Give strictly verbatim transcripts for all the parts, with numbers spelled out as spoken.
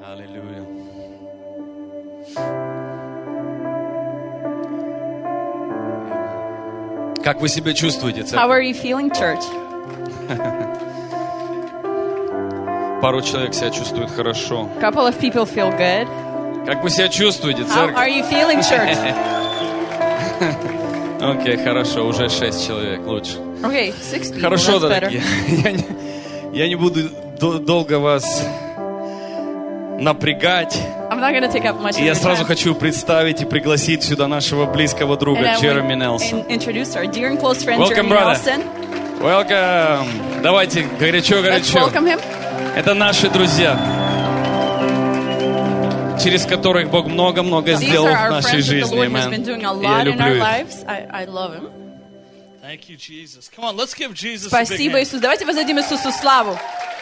Аллилуйя. Как вы себя чувствуете, How are you feeling, church? Пару человек себя чувствует хорошо. A couple of people feel good. Как вы себя чувствуете, How are церковь? you feeling, church? Окей, хорошо, уже шесть человек, лучше. Okay, six people. Хорошо, That's better. дорогие. Я не, я не буду до- долго вас напрягать. I'm not going to take up much И of я your сразу time. хочу представить и пригласить сюда нашего близкого And друга I Джереми will Нелсон. in- introduce our dear and close friend Welcome, Jeremy brother. Nelson. Welcome! Давайте Let's горячо-горячо. welcome him. Это наши друзья, через которых Бог много-много These сделал are в our нашей friends that the жизни. Lord has Amen. been doing a Я lot in our люблю их. lives. I, I love him. Thank you, Jesus. Come on, let's give Jesus a big Спасибо, hand. Иисус. Давайте воздадим Иисусу славу.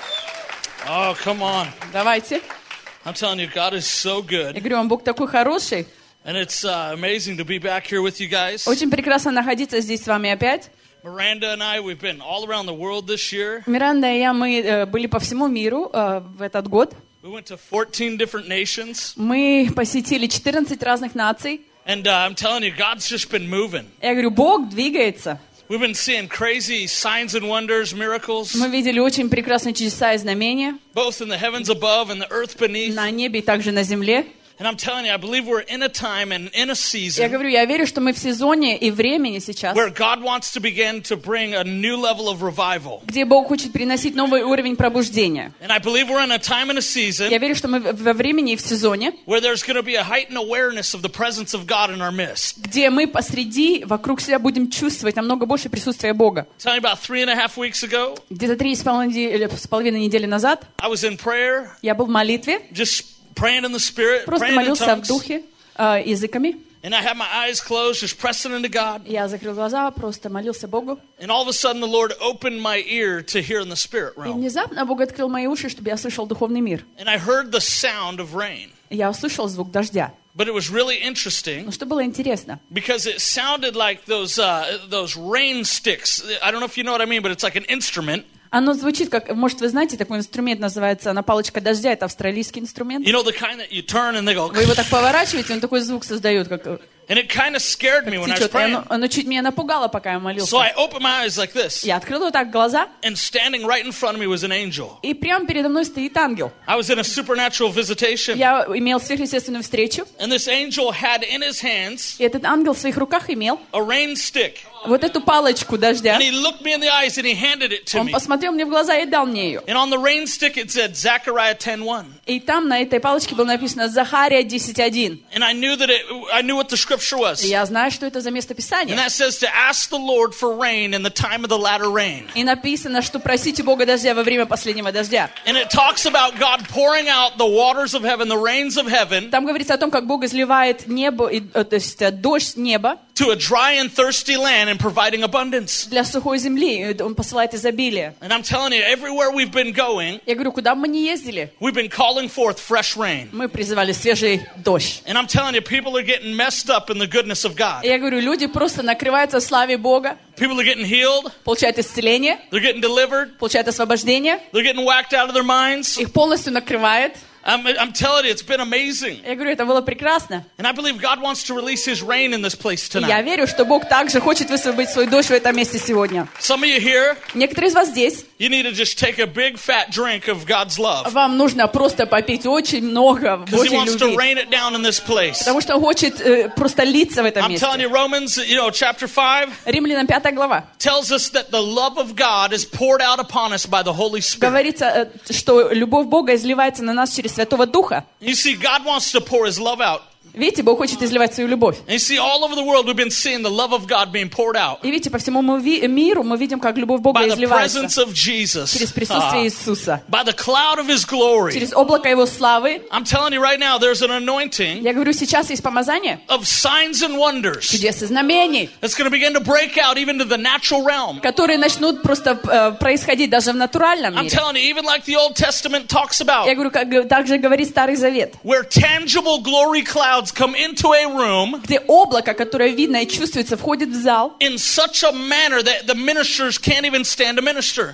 Oh, come on. Давайте. I'm telling you, God is so Я good. говорю, Он Бог такой хороший. And it's uh, amazing to be back here with you guys. Очень прекрасно находиться здесь с вами опять. Miranda and I, we've been all around the world this year. Миранда и я, мы э, были по всему миру э, в этот год. We went to fourteen different nations. Мы посетили четырнадцать разных наций. And uh, I'm telling you, God's just been moving. Я говорю, Бог двигается. We've been seeing crazy signs and wonders, miracles, Мы видели очень прекрасные чудеса и знамения both in the heavens above and the earth beneath. на небе и также на земле. And I'm telling you, I believe we're in a time and in a Я season говорю, я верю, что мы в сезоне и времени сейчас, where God wants to begin to bring a new level of revival. где Бог хочет приносить новый уровень пробуждения. And I believe we're in a time and a Я season верю, что мы во времени и в сезоне, where there's going to be a heightened awareness of the presence of God in our midst. где мы посреди, вокруг себя будем чувствовать намного больше присутствия Бога. Tell me, about three and a half weeks ago, Где-то три с половиной, с половиной недели назад I was in prayer, я был в молитве, just praying in the Spirit, просто praying in молился в tongues. духе, э, языками. And I had my eyes closed, just pressing into God. Я закрыл глаза, просто молился Богу. And all of a sudden, the Lord opened my ear to hear in the Spirit И realm. внезапно Бог открыл мои уши, чтобы я слышал духовный мир. And I heard the sound of rain. И я услышал звук дождя. But it was really interesting Но что было интересно? because it sounded like those, uh, those rain sticks. I don't know if you know what I mean, but it's like an instrument. Оно звучит как, может, вы знаете, такой инструмент называется, она палочка дождя, это австралийский инструмент. You know, the kind that you turn and they go... Вы его так поворачиваете, он такой звук создает, как And it kind of scared me when I was течет. И praying. Оно, оно чуть меня напугало, пока я молился. So I opened my eyes like this. Я открыл вот так глаза, And standing right in front of me was an angel. и прямо передо мной стоит ангел. I was in a supernatural visitation. Я имел сверхъестественную встречу, And this angel had in his hands и этот ангел в своих руках имел a rain stick. вот эту палочку дождя. And he looked me in the eyes and he handed it to Он me. посмотрел мне в глаза и дал мне ее. And on the rain stick it said Zechariah ten one. И там на этой палочке было написано Захария десять один. And I knew that it, I knew what the scripture was. И я знаю, что это за место And Писания. that says to ask the Lord for rain in the time of the latter rain. И написано, что просите Бога дождя во время последнего дождя. And it talks about God pouring out the waters of heaven, the rains of heaven, Там говорится о том, как Бог изливает небо, и, э, то есть э, дождь с неба to a dry and thirsty land and providing abundance. для сухой земли. Он посылает изобилие. And I'm telling you, everywhere we've been going, Я говорю, куда бы мы ни ездили, we've been calling forth fresh rain. мы призывали свежий дождь. And I'm telling you, people are getting messed up in the goodness of God. И я говорю, люди просто накрываются в славе Бога, People are getting healed. получают исцеление, They're getting delivered. получают освобождение, They're getting whacked out of their minds. их полностью накрывает. I'm, I'm telling you, it's been amazing. Я говорю, это было прекрасно. And I believe God wants to release His rain in this place И я tonight. верю, что Бог также хочет высвободить свой дождь в этом месте сегодня. Some of you here, Некоторые из вас здесь, you need to just take a big fat drink of God's love. вам нужно просто попить очень много Because He Божьей wants to любви. rain it down in this place. Потому что Он хочет э, просто литься в этом I'm telling месте. you, Romans, you know, chapter five Римлянам пятая глава. tells us that the love of God is poured out upon us by the Holy Spirit. Говорится, э, что любовь Бога изливается на нас через Святого Духа. You see, God wants to pour His love out. Видите, Бог хочет изливать свою любовь. And you see, all over the world, we've been seeing the love of God being poured out И видите, по всему мы ви- миру мы видим, как любовь Бога by the изливается presence of Jesus, через присутствие Ah. Иисуса, by the cloud of His glory. через облако Его славы. I'm telling you right now, there's an anointing Я говорю, сейчас есть помазание of signs and wonders чудес и знамений, that's going to begin to break out even to the natural realm. которые начнут просто э, происходить даже в натуральном I'm мире. telling you, even like the Old Testament talks about, Я говорю, как г- также говорит Старый Завет, where tangible glory clouds come into a room где облако, которое видно и чувствуется, входит в зал in such a manner that the ministers can't even stand to minister. в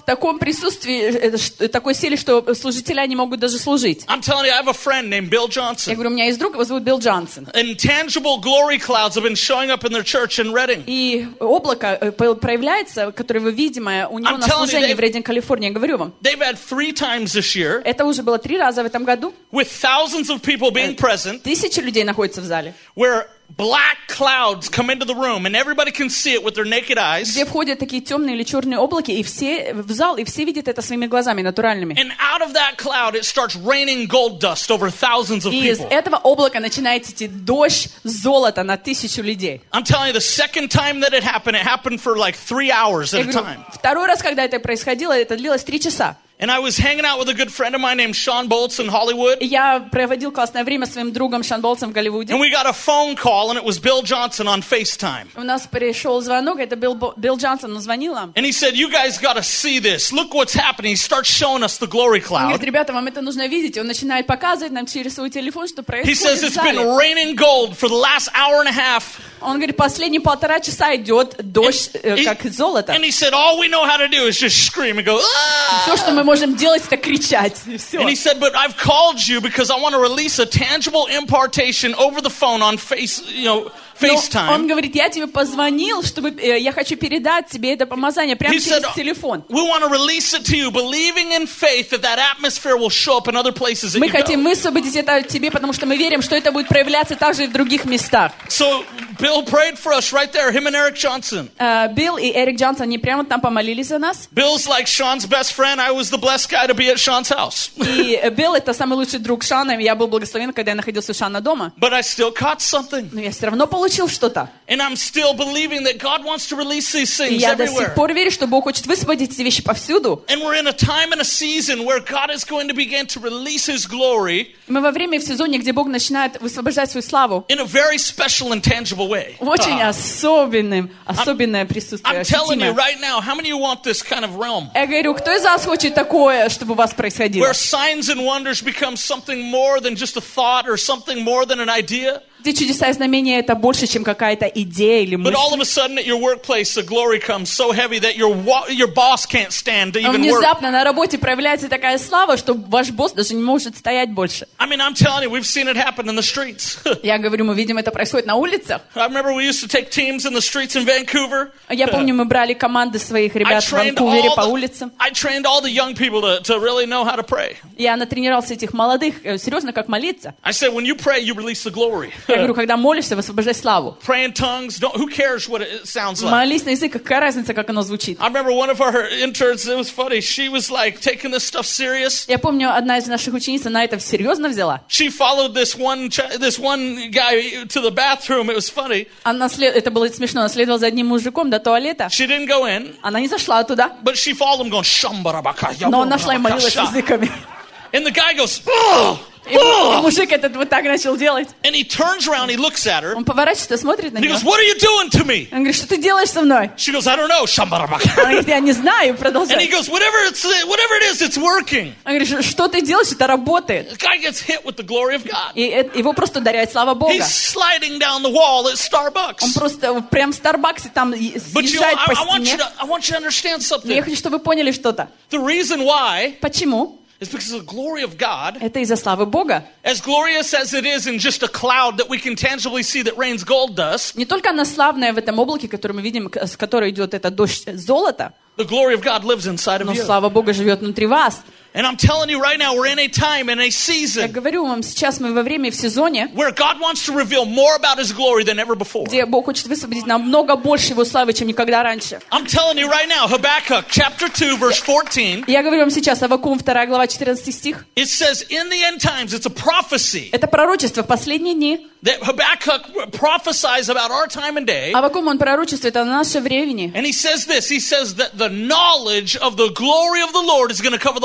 таком присутствии, э, ш- такой силе, что служители не могут даже служить. I'm telling you, I have a friend named Bill Я Johnson. говорю, у меня есть друг, его зовут Билл Джонсон. Intangible glory clouds have been showing up in their church in Redding. И облако э, по- проявляется, которое вы видимое у него I'm на telling you, служении they- в Рейдинг, Калифорнии. Я говорю вам, They've had three times this year это уже было три раза в этом году. with thousands of people being present Тысячи людей находятся в зале, where black clouds come into the room and everybody can see it with their naked eyes. где входят такие темные или черные облаки, и все в зал, и все видят это своими глазами натуральными. And out of that cloud, it starts raining gold dust over thousands of И из people. этого облака начинает идти дождь золота на тысячу людей. I'm telling you, the second time that it happened, it happened for like three hours Я at a говорю, time. второй раз, когда это происходило, это длилось три часа. And I was hanging out with a good friend of mine named Sean Boltz in Hollywood. И я проводил классное время с своим другом Шон Болтсом в Голливуде. And we got a phone call, and it was Bill Johnson on FaceTime. У нас пришел звонок, это Билл, Бо- Билл Джонсон, он звонил нам. And he said, you guys got to see this. Look what's happening. He starts showing us the glory Он говорит, cloud. ребята, вам это нужно видеть. И он начинает показывать нам через свой телефон, что He says происходит в it's been зале. raining gold for the last hour and a half. Он говорит, последние полтора часа идет дождь, э, He- как золото. and he said, all we know how to do is just scream and go, ah! Все, что мы можем делать, это кричать. И все. And he said, but I've called you because I want to release a tangible impartation over the phone on face, you know, Но он FaceTime. говорит, я тебе позвонил, чтобы э, я хочу передать тебе это помазание прямо He через said, телефон. we want to release it to you, believing in faith that that atmosphere will show up in other places that Мы you хотим go. высвободить это тебе, потому что мы верим, что это будет проявляться также и в других местах. So Bill prayed for us right there, him and Eric Johnson. Э, Билл и Эрик Джонсон, они прямо там помолились за нас. Bill's like Sean's best friend. I was the blessed guy to be at Sean's house. И э, Билл — это самый лучший друг Шана, и я был благословен, когда я находился у Шана дома. But I still caught something. Но я все равно получил что-то. And I'm still believing that God wants to release these И things я до everywhere. сих пор верю, что Бог хочет высвободить эти вещи повсюду. And we're in a time and a season where God is going to begin to release His glory Мы во время и в сезоне, где Бог начинает высвобождать свою славу, in a very special and tangible way. в очень Ah. особенным, особенное присутствие, I'm telling you ощутимое. right now, how many of you want this kind of realm? Я говорю, кто из вас хочет такое, чтобы у вас происходило? Where signs and wonders become something more than just a thought or something more than an idea? Где чудеса и знамения — это больше, чем какая-то идея или But all of мысль. a sudden at your workplace, the glory comes so heavy that your wa- your boss can't stand to Но even work. внезапно на работе проявляется такая слава, что ваш босс даже не может стоять больше. I mean, I'm telling you, we've seen it happen in the streets. Я говорю, мы видим, это происходит на улицах. I remember we used to take teams in the streets in Vancouver. Я помню, мы брали команды своих I ребят в trained Ванкувере по all the, улицам. I trained all the young people to, to really know how to pray. Я натренировался этих молодых, э, серьезно, как молиться. I said, when you pray, you release the glory. Я говорю, когда молишься, высвобождай славу. Pray in tongues. Don't, who cares what it sounds like? Молись на язык, какая разница, как оно звучит. I remember one of our interns, it was funny. She was like taking this stuff serious. Я помню, одна из наших учениц, она это серьезно взяла. She followed this one, ch- this one guy to the bathroom. It was funny. Она след... Это было смешно, она следовала за одним мужиком до туалета. She didn't go in, Она не зашла туда, but she followed him going, "Shambarabaka, но она шла и молилась yabarabakasha." языками. And the guy goes, "Ugh, И, и ugh." мужик этот вот так начал делать. And he turns around, he looks at her, Он поворачивается, смотрит на and he нее. goes, "What are you doing to me?" Он говорит, что ты делаешь со мной? She goes, "I don't know, Shambarabaka." Она говорит, я не знаю, And he продолжай. goes, "Whatever it's, whatever it is, it's working." Он говорит, что ты делаешь, это работает. The guy gets hit with the glory of God. И это- его просто ударяет слава Бога. He's sliding down the wall at Он Starbucks. просто прям в Старбаксе там и- But you, съезжает I, по I want you стене. to, I want you to understand Но я something. хочу, чтобы вы поняли что-то. The reason why Почему? is because the glory of God, Это из-за славы Бога. as glorious as it is in just a cloud that we can tangibly see that rains gold dust, Не только она славная в этом облаке, которое мы видим, к- с которой идет это дождь золота, the glory of God lives inside of но you. слава Бога живет внутри вас. And I'm telling you right now, we're in a time, in a Я season, говорю вам, сейчас мы во время и в сезоне, where God wants to reveal more about His glory than ever before. где Бог хочет высвободить намного больше Его славы, чем никогда раньше. I'm telling you right now, Habakkuk chapter two, verse fourteen, Я говорю вам сейчас, Аввакум вторая глава, четырнадцатый стих. it says, in the end times, it's a prophecy Это пророчество в последние дни. that Habakkuk prophesies about our time and day. Аввакум, он пророчествует о наше времени. And he says this, he says that the knowledge of the glory of the Lord is going to cover the whole earth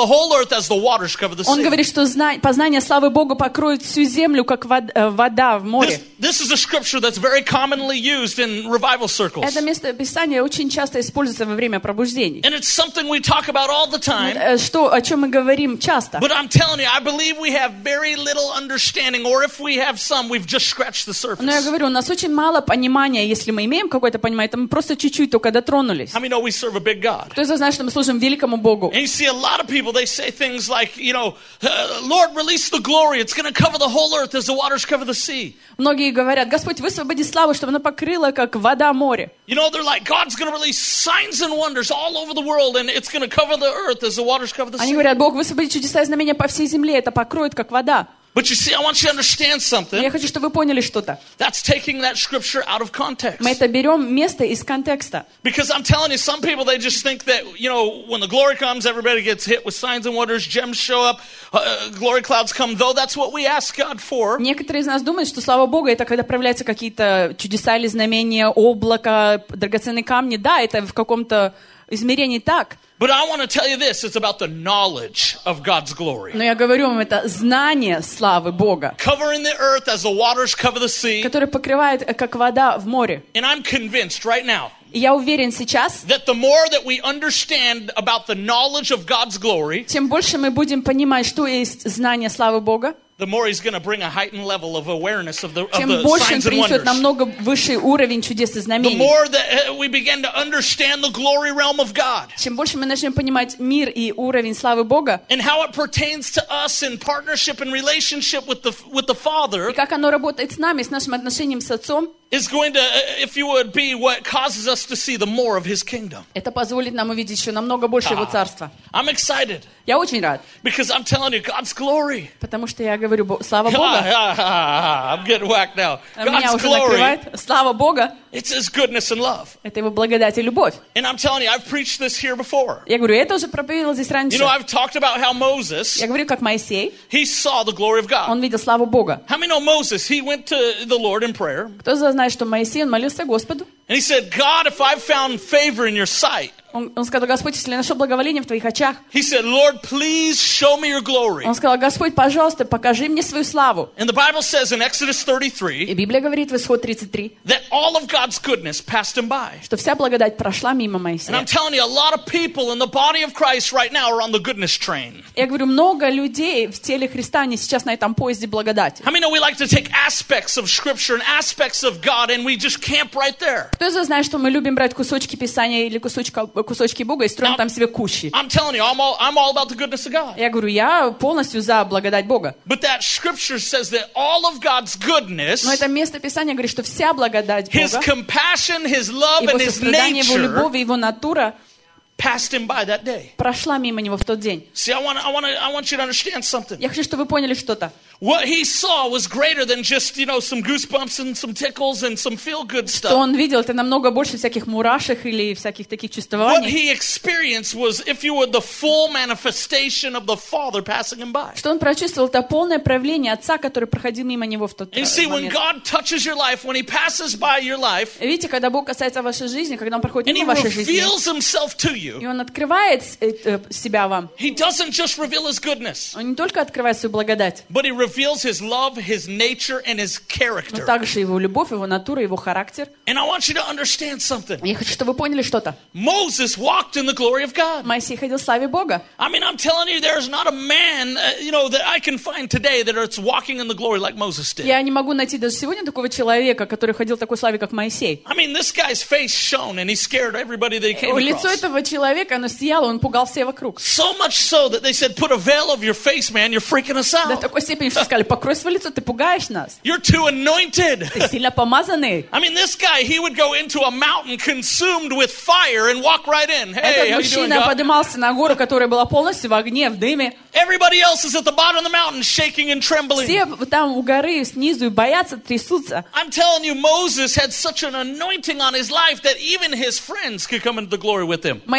earth as the waters cover the Он sea. говорит, что зна- познание славы Бога покроет всю землю, как вод- э, вода в море. This, this is a scripture that's very commonly used in revival circles. Это место Писания очень часто используется во время пробуждений. And it's something we talk about all the time. Э, Что, о чем мы говорим часто. But I'm telling you, I believe we have very little understanding, or if we have some, we've just scratched the surface. Но я говорю, у нас очень мало понимания, если мы имеем какое-то понимание, то мы просто чуть-чуть только дотронулись. How many know we serve a big God? Кто из вас знает, что мы служим великому Богу? And you see a lot of people, they say things like, you know, uh, Lord, release the glory. It's going to cover the whole earth as the waters cover the sea. Многие говорят, Господь, высвободи славу, чтобы она покрыла, как вода море. You know, they're like, God's going to release signs and wonders all over the world, and it's going to cover the earth as the waters cover the Они sea. говорят, Бог, высвободи чудеса и знамения по всей земле, это покроет, как вода. But you see, I want you to understand Но something. я хочу, чтобы вы поняли что-то. That's taking that scripture out of context. Мы это берем место из контекста. Because I'm telling you, some people, they just think that, you know, when the glory comes, everybody gets hit with signs and wonders, gems show up, uh, glory clouds come, though that's what we ask God for. Некоторые из нас думают, что слава Богу, это когда проявляются какие-то чудеса или знамения, облако, драгоценные камни. Да, это в каком-то измерении так. But I want to tell you this, it's about the knowledge of God's glory. Но я говорю вам, это знание славы Бога, Covering the earth as the waters cover the sea. которое покрывает, как вода в море. And I'm convinced right now И я уверен сейчас, that the more that we understand about the knowledge of God's glory, чем больше мы будем понимать, что есть знание славы Бога, the more He's going to bring a heightened level of awareness of the, of чем the больше Он signs and принесет wonders. намного высший уровень чудес и The знамений. more that uh, we begin to understand the glory realm of God Чем больше мы начнем понимать мир и уровень славы Бога, and how it pertains to us in partnership and relationship with the with the Father, и как оно работает с нами, с нашим отношением с Отцом, is going to, uh, if you would, be what causes us to see the more of His kingdom. это позволит нам увидеть еще намного больше Его Царства. I'm excited Я очень рад, because I'm telling you, God's glory. потому что я говорю, Бо- слава Ah, Бога, ah, ah, I'm getting whacked now. меня God's уже glory, накрывает. Слава Бога, it's His goodness and love. это Его благодать и любовь. And I'm telling you, I've preached this here before. Я говорю, я это уже проповедовал здесь You раньше. know, I've talked about how Moses, Я говорю, как Моисей, he saw the glory of God. он видел славу Бога. How many know Moses? He went to the Lord in prayer, Кто из вас знает, что Моисей, он молился Господу? and he said, God, if I've found favor in your sight, Он, он сказал, Господь, если я нашел благоволение в Твоих очах, he said, Lord, please show me your glory. он сказал, Господь, пожалуйста, покажи мне свою славу. And the Bible says in Exodus И thirty-three Библия говорит в Исход тридцать три, that all of God's goodness passed him by. что вся благодать прошла мимо And Моисея. I'm telling you, a lot of people in the body of Christ right now are on the goodness train. Я говорю, много людей в теле Христа, они сейчас на этом поезде благодати. How many know we like to take aspects of Scripture and aspects of God and we just camp right there? Кто из вас знает, что мы любим брать кусочки Писания или кусочка, кусочки Бога и строим там себе кущи? I'm telling you, I'm all, I'm all about the goodness of God. Я говорю, я полностью за благодать Бога. But that Scripture says that all of God's goodness, Но это место Писания говорит, что вся благодать His Бога, compassion, His love, Его and His сострадание, Его nature любовь и Его натура passed him by that day. прошла мимо Него в тот день. See, I want, I want, I want you to understand something. Я хочу, чтобы вы поняли что-то. What he saw was greater than just, you know, some goosebumps and some tickles and some feel-good Что stuff. Он видел, это намного больше всяких мурашек или всяких таких What чувствований. he experienced was, if you would, the full manifestation of the Father passing him by. Что он прочувствовал, это полное проявление Отца, который проходил мимо него в тот And you see, when момент. God touches your life, when He passes by your life, Видите, когда Бог касается вашей жизни, когда Он проходит and He мимо вашей жизни, reveals Himself to и you, Он открывает э, э, себя вам, He doesn't just reveal His goodness, Он не только открывает свою благодать, but He reveals His love, His nature, and His но character. также Его любовь, Его натура, Его характер. And I want you to understand something. Я хочу, чтобы вы поняли что-то. Moses walked in the glory of God. Моисей ходил в славе Бога. I mean, I'm telling you, there's not a man, uh, you know, that I can find today that is walking in the glory like Moses did. Я не могу найти даже сегодня такого человека, который ходил в такой славе, как Моисей. I mean, this guy's face shone, and he scared everybody that he came Лицо across. этого человека, оно сияло, он пугал все вокруг. So much so that they said, put a veil over your face, man, you're freaking us До out. такой степени, что сказали, покрой свое лицо, ты пугаешь нас. You're too anointed. Ты сильно помазанный. I mean, this guy, he would go into a mountain consumed with fire and walk right in. Hey, Этот how you doing, мужчина God? поднимался на гору, которая была полностью в огне, в дыме. Everybody else is at the bottom of the mountain shaking and trembling. Все там у горы снизу и боятся, трясутся. I'm telling you, Moses had such an anointing on his life that even his friends could come into the glory with him.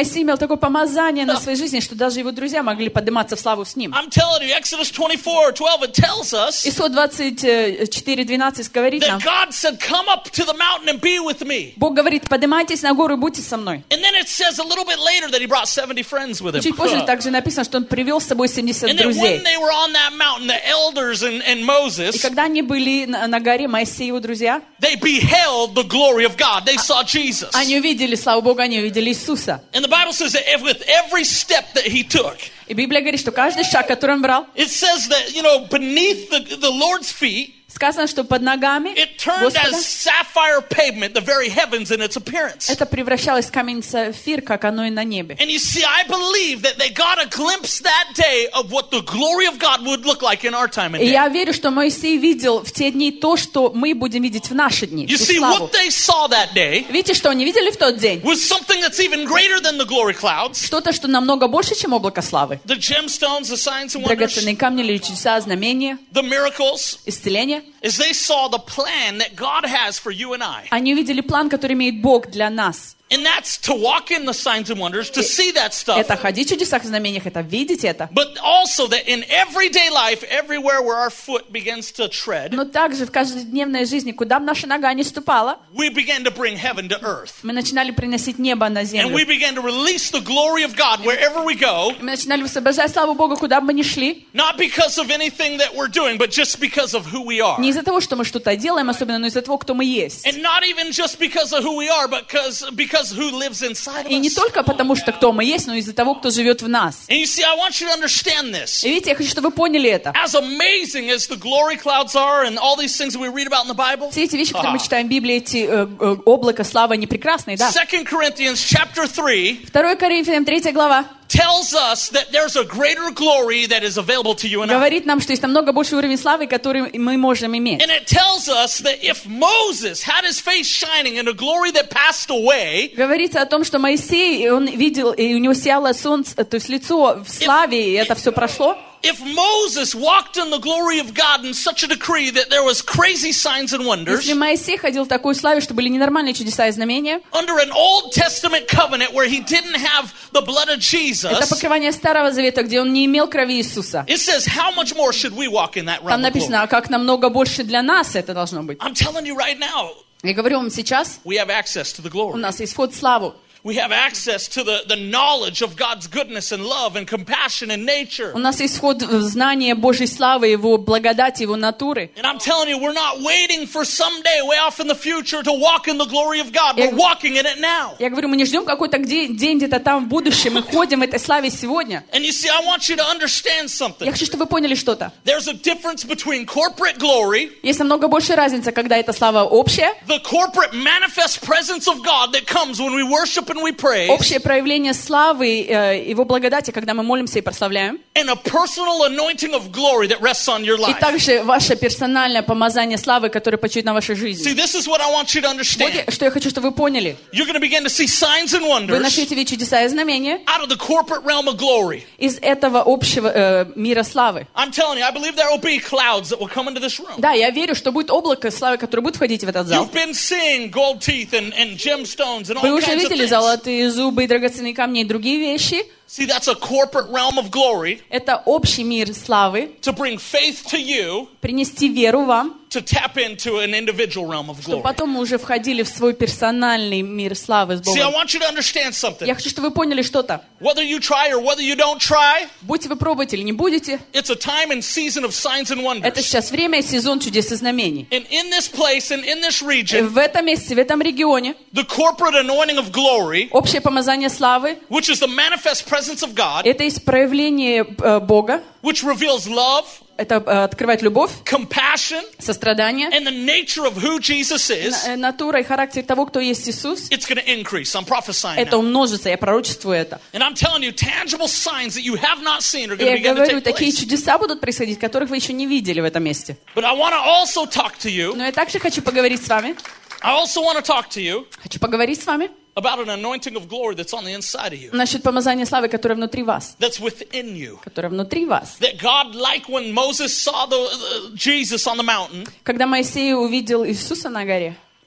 Моисей имел такое помазание на своей жизни, что даже его друзья могли подниматься в славу с ним. I'm telling you, Exodus twenty-four twelve, it tells us Исход двадцать четыре двенадцать говорит нам, that God said, come up to the mountain and be with me. Бог говорит, поднимайтесь на гору и будьте со мной. And then it says a little bit later that he brought seventy friends with him. Чуть позже также написано, что он привел с собой семьдесят And then друзей. when they were on that mountain, the elders and, and И Moses, когда они были на, на горе, Моисей и его друзья, they beheld the glory of God. They saw Jesus. они увидели, слава Богу, они увидели Иисуса. And the Bible says that if with every step that he took, И Библия говорит, что каждый шаг, который он брал, it says that, you know, beneath the, the Lord's feet, сказано, что под ногами it turned Господа as sapphire pavement, the very heavens in its appearance. это превращалось в камень сапфир, как оно и на небе. And you see, I believe that they got a glimpse that day of what the glory of God would look like in our time and И day. я верю, что Моисей видел в те дни то, что мы будем видеть в наши дни. You ту see, славу. what they saw that day Видите, что они видели в тот день? was something that's even greater than the glory clouds. Что-то, что намного больше, чем облако славы. The gemstones, the signs and wonders, Драгоценные камни, или чудеса, знамения, the miracles, исцеление. is they saw the plan that God has for you and I. Они увидели план, который имеет Бог для нас. And that's to walk in the signs and wonders, to see that stuff. Это ходить в чудесах и знамениях, это видеть это. But also that in everyday life, everywhere where our foot begins to tread, Но также в каждодневной жизни, куда бы наша нога не ступала, we began to bring heaven to earth. мы начинали приносить небо на And землю. we began to release the glory of God wherever we go, Мы начинали высвобождать славу Бога, куда бы мы ни шли. not because of anything that we're doing, but just because of who we are. Не из-за того, что мы что-то делаем, особенно, но из-за того, кто мы есть. And not even just because of who we are, but because, because who lives inside of И не us. только потому, что кто мы есть, но из-за того, кто живет в нас. And you see, I want you to understand this. И видите, я хочу, чтобы вы поняли это. As amazing as the glory clouds are and all these things that we read about in the Bible, Все эти вещи, которые мы читаем в Библии, эти э, э, облака славы, они прекрасные, да. Second Corinthians chapter three второе Коринфянам третья глава tells us that there's a greater glory that is available to you and I. говорит нам, что есть намного больше уровень славы, который мы можем иметь. And it tells us that if Moses had his face shining in a glory that passed away, Говорится о том, что Моисей, он видел, и у него сияло солнце, то есть лицо в славе, и это все прошло. if Moses walked in the glory of God in such a decree that there was crazy signs and wonders, Если Моисей ходил в такой славе, что были ненормальные чудеса и знамения, under an Old Testament covenant where he didn't have the blood of это Jesus, покрывание Старого Завета, где он не имел крови Иисуса. it says, how much more should we walk in that Там realm of написано, glory? а как намного больше для нас это должно быть. I'm telling you right now, Я говорю вам сейчас, we have access to the у glory. нас есть вход в славу. We have access to the, the knowledge of God's goodness and love and compassion and nature. У нас есть вход в знание Божьей славы, Его благодати, Его натуры. And I'm telling you, we're not waiting for someday way off in the future to walk in the glory of God. We're walking in it now. Я говорю, мы не ждем какой-то где- день где-то там в будущем, мы ходим в этой славе сегодня. And you see, I want you to understand Я something. хочу, чтобы вы поняли что-то. There's a difference between corporate glory, Есть намного больше разница, когда эта слава общая, the corporate manifest presence of God that comes when we worship and we praise, общее проявление славы, э, Его благодати, когда мы молимся и прославляем, and a personal anointing of glory that rests on your и life. также ваше персональное помазание славы, которое почует на вашей See, жизни. this is what I want you to Вот understand. я- что я хочу, чтобы вы поняли. You're going to begin to see signs and Вы wonders начнете видеть чудеса и знамения out of the corporate realm of glory. из этого общего э, мира славы. I'm telling you, I believe there will be clouds that will come into this room. Да, я верю, что будет облако славы, которое будет входить в этот зал. You've been seeing gold teeth and, and gemstones and Вы all уже kinds of видели things. золотые зубы и драгоценные камни и другие вещи. See, that's a corporate realm of glory Это общий мир славы, to bring faith to you принести веру вам, to tap into an individual realm of чтобы glory. потом мы уже входили в свой персональный мир славы с See, I Богом. want you to understand something. Я хочу, чтобы вы поняли что-то. Whether you try or whether you don't try, Будете вы пробовать или не будете, it's a time and season of signs and это wonders. сейчас время и сезон чудес и знамений. And in this place and in this И region, в этом месте, в этом регионе, the corporate anointing of glory, общее помазание славы, which is the manifest presence of God, это есть проявление э, Бога, which reveals love, это э, открывает любовь, compassion, сострадание, and the nature of who Jesus is, э, натура и характер того, кто есть Иисус. it's going to increase. I'm prophesying Это now. умножится, я пророчествую это. And I'm telling you, tangible signs that you have not seen are И going to я begin to говорю, take такие place. чудеса будут происходить, которых вы еще не видели в этом месте. But I want to also talk to you, Но я также хочу поговорить с вами, I also want to talk to you хочу поговорить с вами about an anointing of glory that's on the inside of you, насчет помазания славы, которое внутри вас, that's within you. которое внутри вас. That God, like when Moses saw the, the Jesus on the mountain, Когда Моисей увидел Иисуса на горе,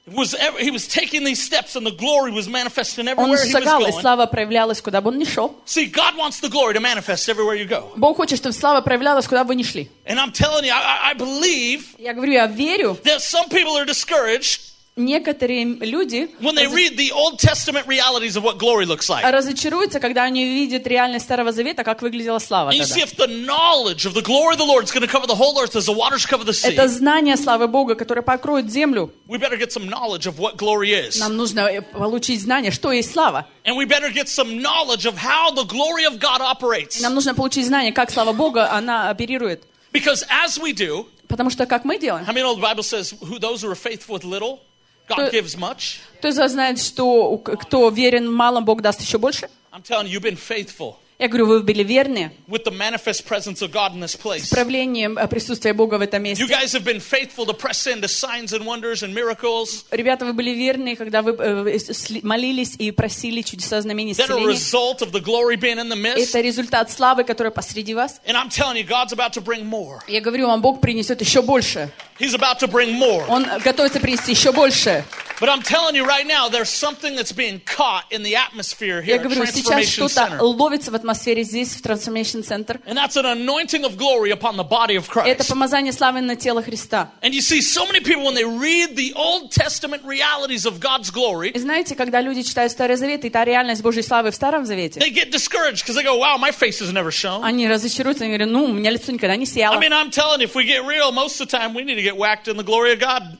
was ever, he was taking these steps and the glory was manifesting Он everywhere he was шагал, и going. слава проявлялась, куда бы он ни шел. See, God wants the glory to manifest everywhere you go. Бог хочет, чтобы слава проявлялась, куда бы вы ни шли. And I'm telling you, I, I believe Я говорю, я верю. that some people are discouraged Некоторые люди when they read the Old Testament realities of what glory looks like. разочаруются, когда они видят реальность Старого Завета, как выглядела слава And you тогда. see, if the knowledge of the glory of the Lord is going to cover the whole earth as the waters cover the sea, Это знание славы Бога, которое покроет землю. we better get some knowledge of what glory is. Нам нужно получить знание, что есть слава. And we better get some knowledge of how the glory of God operates. Нам нужно получить знание, как слава Бога, она оперирует. Because as we do, Потому что как мы делаем? how many know the Bible says, who those who are faithful with little, God То- gives much? Кто из вас знает, что кто верен в малом, Бог даст еще больше? I'm telling you, you've been faithful Я говорю, вы были верны with the manifest presence of God in this с place. правлением э, присутствия Бога в этом You месте. guys have been faithful to press into signs and wonders and miracles Ребята, вы были верны, когда вы э, сли- молились и просили чудеса, знамения, that are a исцеления. result of the glory being in the midst. Это результат славы, которая посреди вас. And I'm telling you, God's about to bring more. Я говорю вам, Бог принесет еще больше. He's about to bring more. Он готовится принести еще больше. But I'm telling you right now, there's something that's being caught in the atmosphere here Я at говорю, сейчас Transformation что-то Center. ловится в атмосфере здесь, в Transformation Center. And that's an anointing of glory upon the body of Это Christ. помазание славы на тело Христа. And you see, so many people, when they read the Old Testament realities of God's glory, И знаете, когда люди читают Старый Завет, и та реальность Божьей славы в Старом Завете, they get discouraged because they go, wow, my face is never shown. они разочаруются, они говорят, ну, у меня лицо никогда не сияло. I mean, I'm telling you, if we get real, most of the time we need to get whacked in the glory of God.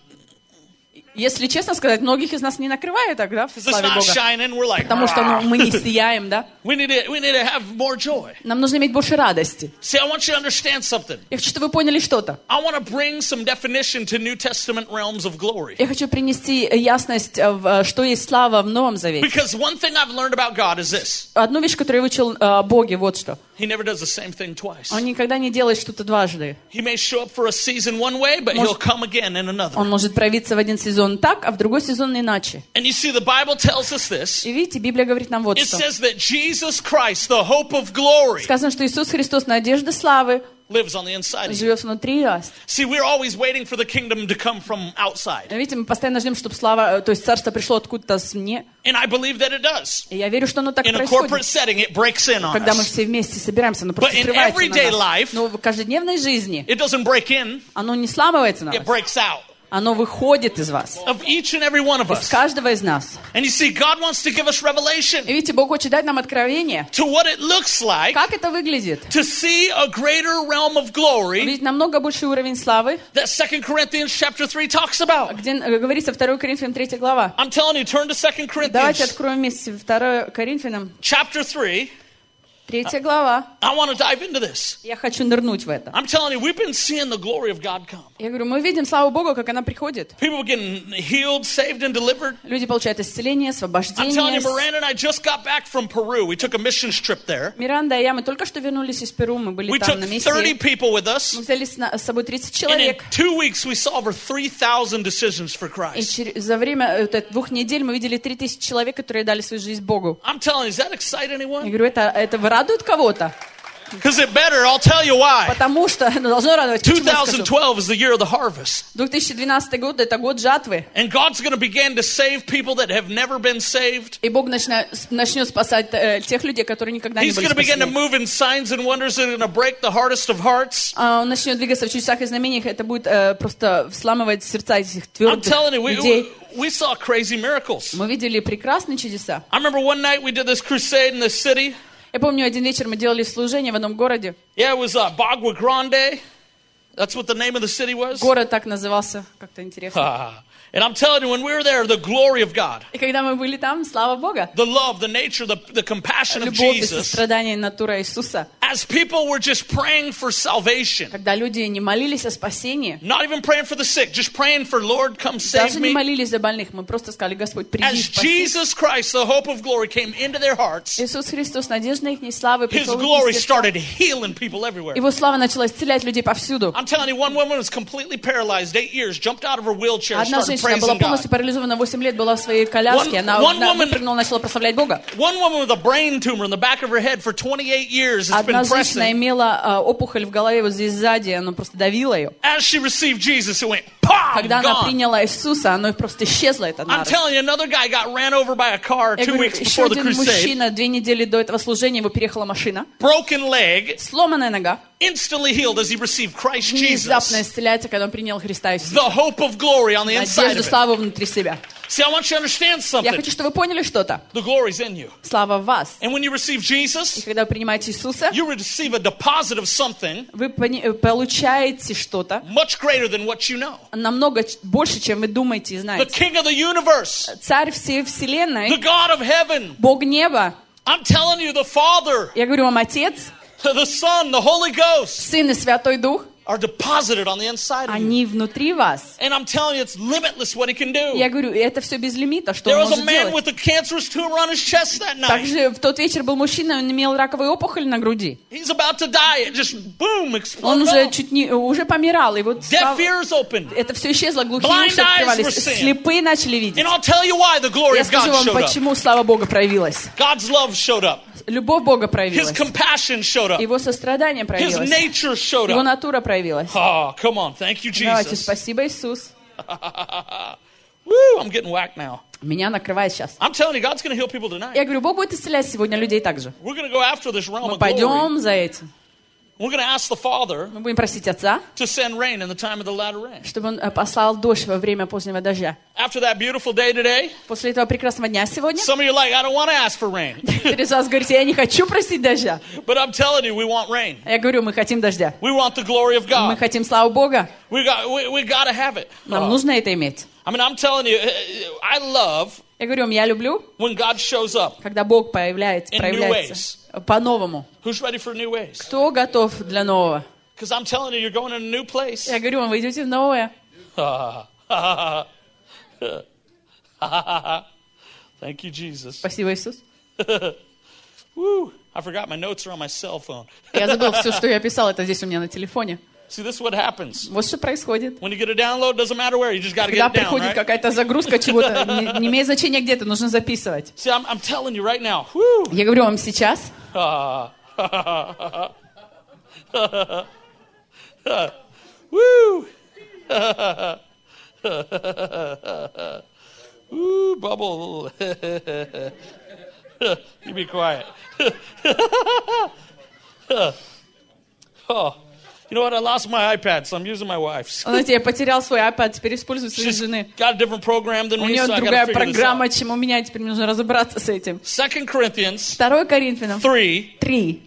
Если честно сказать, многих из нас не накрывает тогда в Because it's славе not Бога. shining, we're like, Потому что ну, мы не сияем, да? we need to, we need to have more joy. Нам нужно иметь больше радости. See, I want you to understand something. Я хочу, чтобы вы поняли что-то. I want to bring some definition to New Testament realms of glory. Я хочу принести ясность, в что есть слава в Новом Завете. Because one thing I've learned about God is this. Одну вещь, которую я выучил о Боге, вот что. He never does the same thing twice. Он никогда не делает что-то дважды. He may show up for a season one way, but he'll come again in another. Он может проявиться в один сезон так, а в другой сезон иначе. And you see, the Bible tells us this. И видите, Библия говорит нам вот It что. says that Jesus Christ, the hope of glory, Сказано, что Иисус Христос, надежда славы, lives on the inside of you. живет внутри вас. See, we're always waiting for the kingdom to come from outside. Видите, мы постоянно ждем, чтобы слава, то есть царство пришло откуда-то извне. And I believe that it does. И я верю, что оно так In a corporate происходит. setting, it breaks in on Когда мы us. все вместе собираемся, оно But просто in срывается everyday на нас. life, Но в каждодневной жизни it doesn't break in, оно не сламывается на it вас. breaks out Оно выходит из вас. of each and every one of Из us. каждого из нас. And you see, God wants to give us И revelation видите, Бог хочет дать нам откровение. to what it looks like Как это выглядит? to see a greater realm of glory Видите, намного больший уровень славы, that Second Corinthians chapter three talks about. где э, говорится второе Коринфянам третья глава. I'm telling you, turn to Second Давайте Corinthians откроем вместе второе Коринфянам chapter three. третья глава. I want to dive into this. Я хочу нырнуть в это. I'm telling you, we've been seeing the glory of God come. Я говорю, мы видим славу Бога, как она приходит. People are getting healed, saved, and delivered. Люди получают исцеление, I'm telling освобождение. you, Miranda and I just got back from Peru. We took a missions trip there. Миранда и я, мы только что вернулись из Перу, мы были We там took на thirty миссии. people with us. Мы взяли с на- с собой тридцать And in человек. two weeks, we saw over three thousand decisions for И Christ. чер- за время э, вот этих двух недель мы видели три тысячи человек, которые дали свою жизнь Богу. I'm telling you, does that excite Я anyone? говорю, это, это радует кого-то? Because it better. I'll tell you why. Потому что ну, должно радовать. Почему я скажу? twenty twelve is the year of the harvest. две тысячи двенадцатый год — это год жатвы. And God's going to begin to save people that have never been saved. И Бог начна- начнет спасать э, тех людей, которые никогда не He's были going to begin to спасены. move in signs and wonders that are going to break the hardest of hearts. А, Он начнет двигаться в чудесах и знамениях. Это будет э, просто взламывать сердца этих I'm твердых telling you, we, людей. we saw crazy miracles. Мы видели прекрасные чудеса. I remember one night we did this crusade in this city. Я помню, один вечер мы делали служение в одном городе. Yeah, it was uh, Bagua Grande. That's what the name of the city was. Город так назывался, как-то интересно. And I'm telling you, when we were there, the glory of God, И когда мы были там, слава Бога, the love, the nature, the, the compassion of любовь и Jesus, сострадание, натура Иисуса. as people were just praying for salvation, Когда люди не молились о спасении, not even praying for the sick, just praying for, Lord, come save даже не me. молились за больных, мы просто сказали, Господь, приди, As спаси. Jesus Christ, the hope of glory, came into their hearts, Иисус Христос, надежда их славы, His пришел в glory их сердца. started healing people everywhere. Его слава начала исцелять людей повсюду. I'm telling you, one woman was completely paralyzed, eight years, jumped out of her wheelchair, and Одна started женщина была praising God. полностью парализована, восемь лет была в своей коляске, One- она one она woman- выпрыгнула, начала прославлять Бога. One woman with a brain tumor in the back of her head for twenty-eight years has Одна been женщина pressing. имела а, опухоль в голове вот здесь сзади, она просто давила ее. As she received Jesus, it went, pop! Когда она gone. приняла Иисуса, оно просто исчезло, это I'm нарост. telling you, another guy got ran over by a car Я two говорю, weeks еще before the один crusade. мужчина, две недели до этого служения, его переехала машина. Broken leg, Сломанная нога. instantly healed as he received Christ Внезапно Jesus. исцеляется, когда он принял Христа Иисуса. The hope of glory on the inside Надежду, of it. славу внутри себя. See, I want you to understand Я something. хочу, чтобы вы поняли что-то. The glory's in you. Слава в вас. And when you receive И Jesus, когда вы принимаете Иисуса, you receive a deposit of something вы пони- получаете что-то much greater than what you know. намного ч- больше, чем вы думаете и The знаете. King of the universe, Царь всей the вселенной, God of heaven. Бог неба. I'm telling you, the Father, Я говорю вам, Отец, the Son, the Holy Ghost Сын и Святой Дух, are deposited on the inside of you. они внутри вас. And I'm telling you, it's limitless what he can do. Я говорю, это все без лимита, что There он was a может man делать. with a cancerous tumor on his chest that night. Также в тот вечер был мужчина, он имел раковую опухоль на груди. He's about to die. It just boom, Он exploded. уже out. чуть не, уже помирал, и вот Deaf слава- ears opened. это все исчезло, глухие Blind уши eyes открывались, were seeing. слепые начали видеть. And I'll tell you why the glory Я of скажу God вам, showed up. почему слава Бога проявилась. God's love showed up. Любовь Бога His проявилась. compassion showed up. Его сострадание His проявилось. nature showed Его up. натура проявилась. Oh, come on. Thank you, Давайте, Jesus. спасибо, Иисус. Woo, I'm getting whacked now. Меня накрывает сейчас. I'm telling you, God's going to heal people tonight. Я говорю, Бог будет исцелять сегодня людей также. We're going to go after this realm Мы of glory. пойдем за этим. We're going to ask the Father Мы будем просить Отца, to send rain in the time of the latter rain. чтобы Он э, послал дождь во время позднего дождя. After that beautiful day today, После этого прекрасного дня сегодня, some of you are like, I don't want to ask for rain. некоторые из вас говорите, я не хочу просить дождя. But I'm telling you, we want rain. А я говорю, мы хотим дождя. We want the glory of Мы God. хотим славу Бога. We got, we, we got to have it. Нам Uh, нужно это иметь. I mean, I'm telling you, I love Я говорю вам, я люблю, when God shows up. когда Бог появляется, In new проявляется по-новому. Who's ready for new ways? Кто готов для нового? Because I'm telling you, you're going in a new place. Я говорю вам, вы идете в новое. Thank you, Jesus. Спасибо, Иисус. Woo. I forgot my notes are on my cell phone. Я забыл все, что я писал, это здесь у меня на телефоне. See, this is what happens. Вот что происходит. When you get a download, doesn't matter where, you just got to Когда get it down, приходит right? какая-то загрузка чего-то, не, не имеет значения где-то, нужно записывать. See, I'm, I'm telling you right now. Woo. Я говорю вам сейчас, Woo. Woo, bubble. You be quiet. Oh. You know what? I lost my iPad, so I'm using my wife's. знаете, я потерял свой iPad, теперь использую своей She's жены. got a different program than У me, нее so I got другая to figure this программа, out. чем у меня, теперь мне нужно разобраться с этим. Second Corinthians Второе Коринфянам three. три.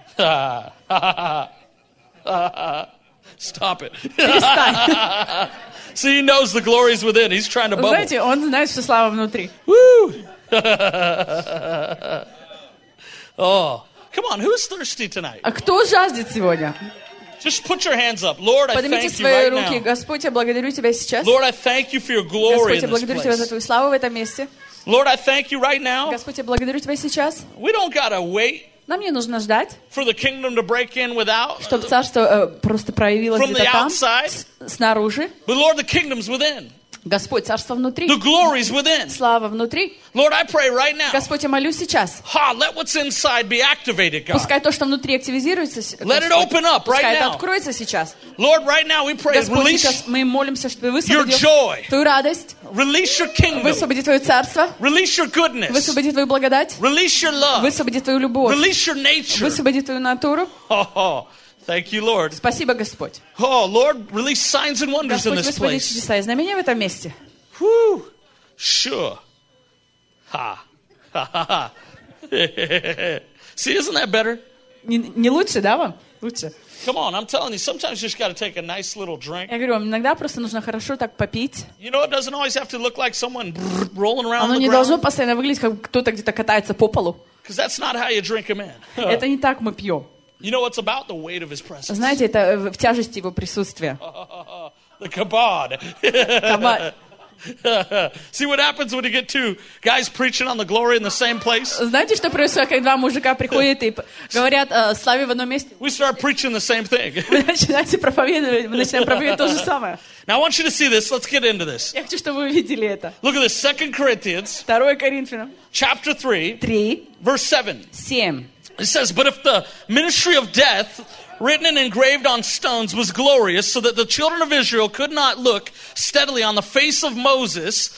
Stop it. Перестань. See, he knows the glory's within. He's trying to bubble. Знаете, он знает, что слава внутри. Woo! Oh, come on. Who's thirsty tonight? А кто жаждет сегодня? Just put your hands up. Lord, I Поднимите thank you свои right руки. now. Господь, я благодарю Тебя сейчас. Lord, I thank you for your glory Господь, я in this благодарю Тебя за place. Твою славу в этом месте. Lord, I thank you right now. Господь, я благодарю Тебя сейчас. We don't got to wait Нам не нужно ждать, for the kingdom to break in without. чтобы царство э, просто проявилось From the где-то там, outside. с- снаружи. But Lord, the kingdom's within. Господь, царство внутри, The glory's within. слава внутри. Lord, I pray right now. Господь, я молюсь сейчас. Ha, let what's inside be activated, God. Пускай то, что внутри активизируется, с- Let it Господь, open up right пускай это now. откроется сейчас. Lord, right now we pray, Господь, release, сейчас мы молимся, чтобы Ты your высвободил joy. Твою радость, release your kingdom, высвободи Твое царство, release your goodness, высвободи Твою благодать, release your love, высвободи Твою любовь, release your nature. высвободи Твою натуру. Oh, oh, thank you, Lord. Спасибо, Господь. Oh, Lord, release signs and wonders in Господь, this высвободи place. чудеса и знамения в этом месте. Whew. Sure. Ha. Ha, ha, ha. See, isn't that better? Не, не лучше, да, вам? Лучше. Come on, I'm telling you, sometimes you just got to take a nice little drink. Я говорю вам, иногда просто нужно хорошо так попить. You know, it doesn't always have to look like someone rolling around Оно the не должно ground. постоянно выглядеть, как кто-то где-то катается по полу. Because that's not how you drink him in. Это не так мы пьем. You know, it's about the weight of his presence. Знаете, это в тяжести его присутствия. The kabod. Каба- See what happens when you get two guys preaching on the glory in the same place? Знаете, что происходит, когда два мужика приходят и п- говорят о славе в одном месте? We start preaching the same thing. Вы начинаете проповедовать, мы начинаем проповедовать то же самое. Now I want you to see this. Let's get into this. Я хочу, чтобы вы видели это. Look at this. Second Corinthians Второе Коринфянам chapter three, три, verse seven. семь. It says, but if the ministry of death written and engraved on stones, was glorious, so that the children of Israel could not look steadily on the face of Moses.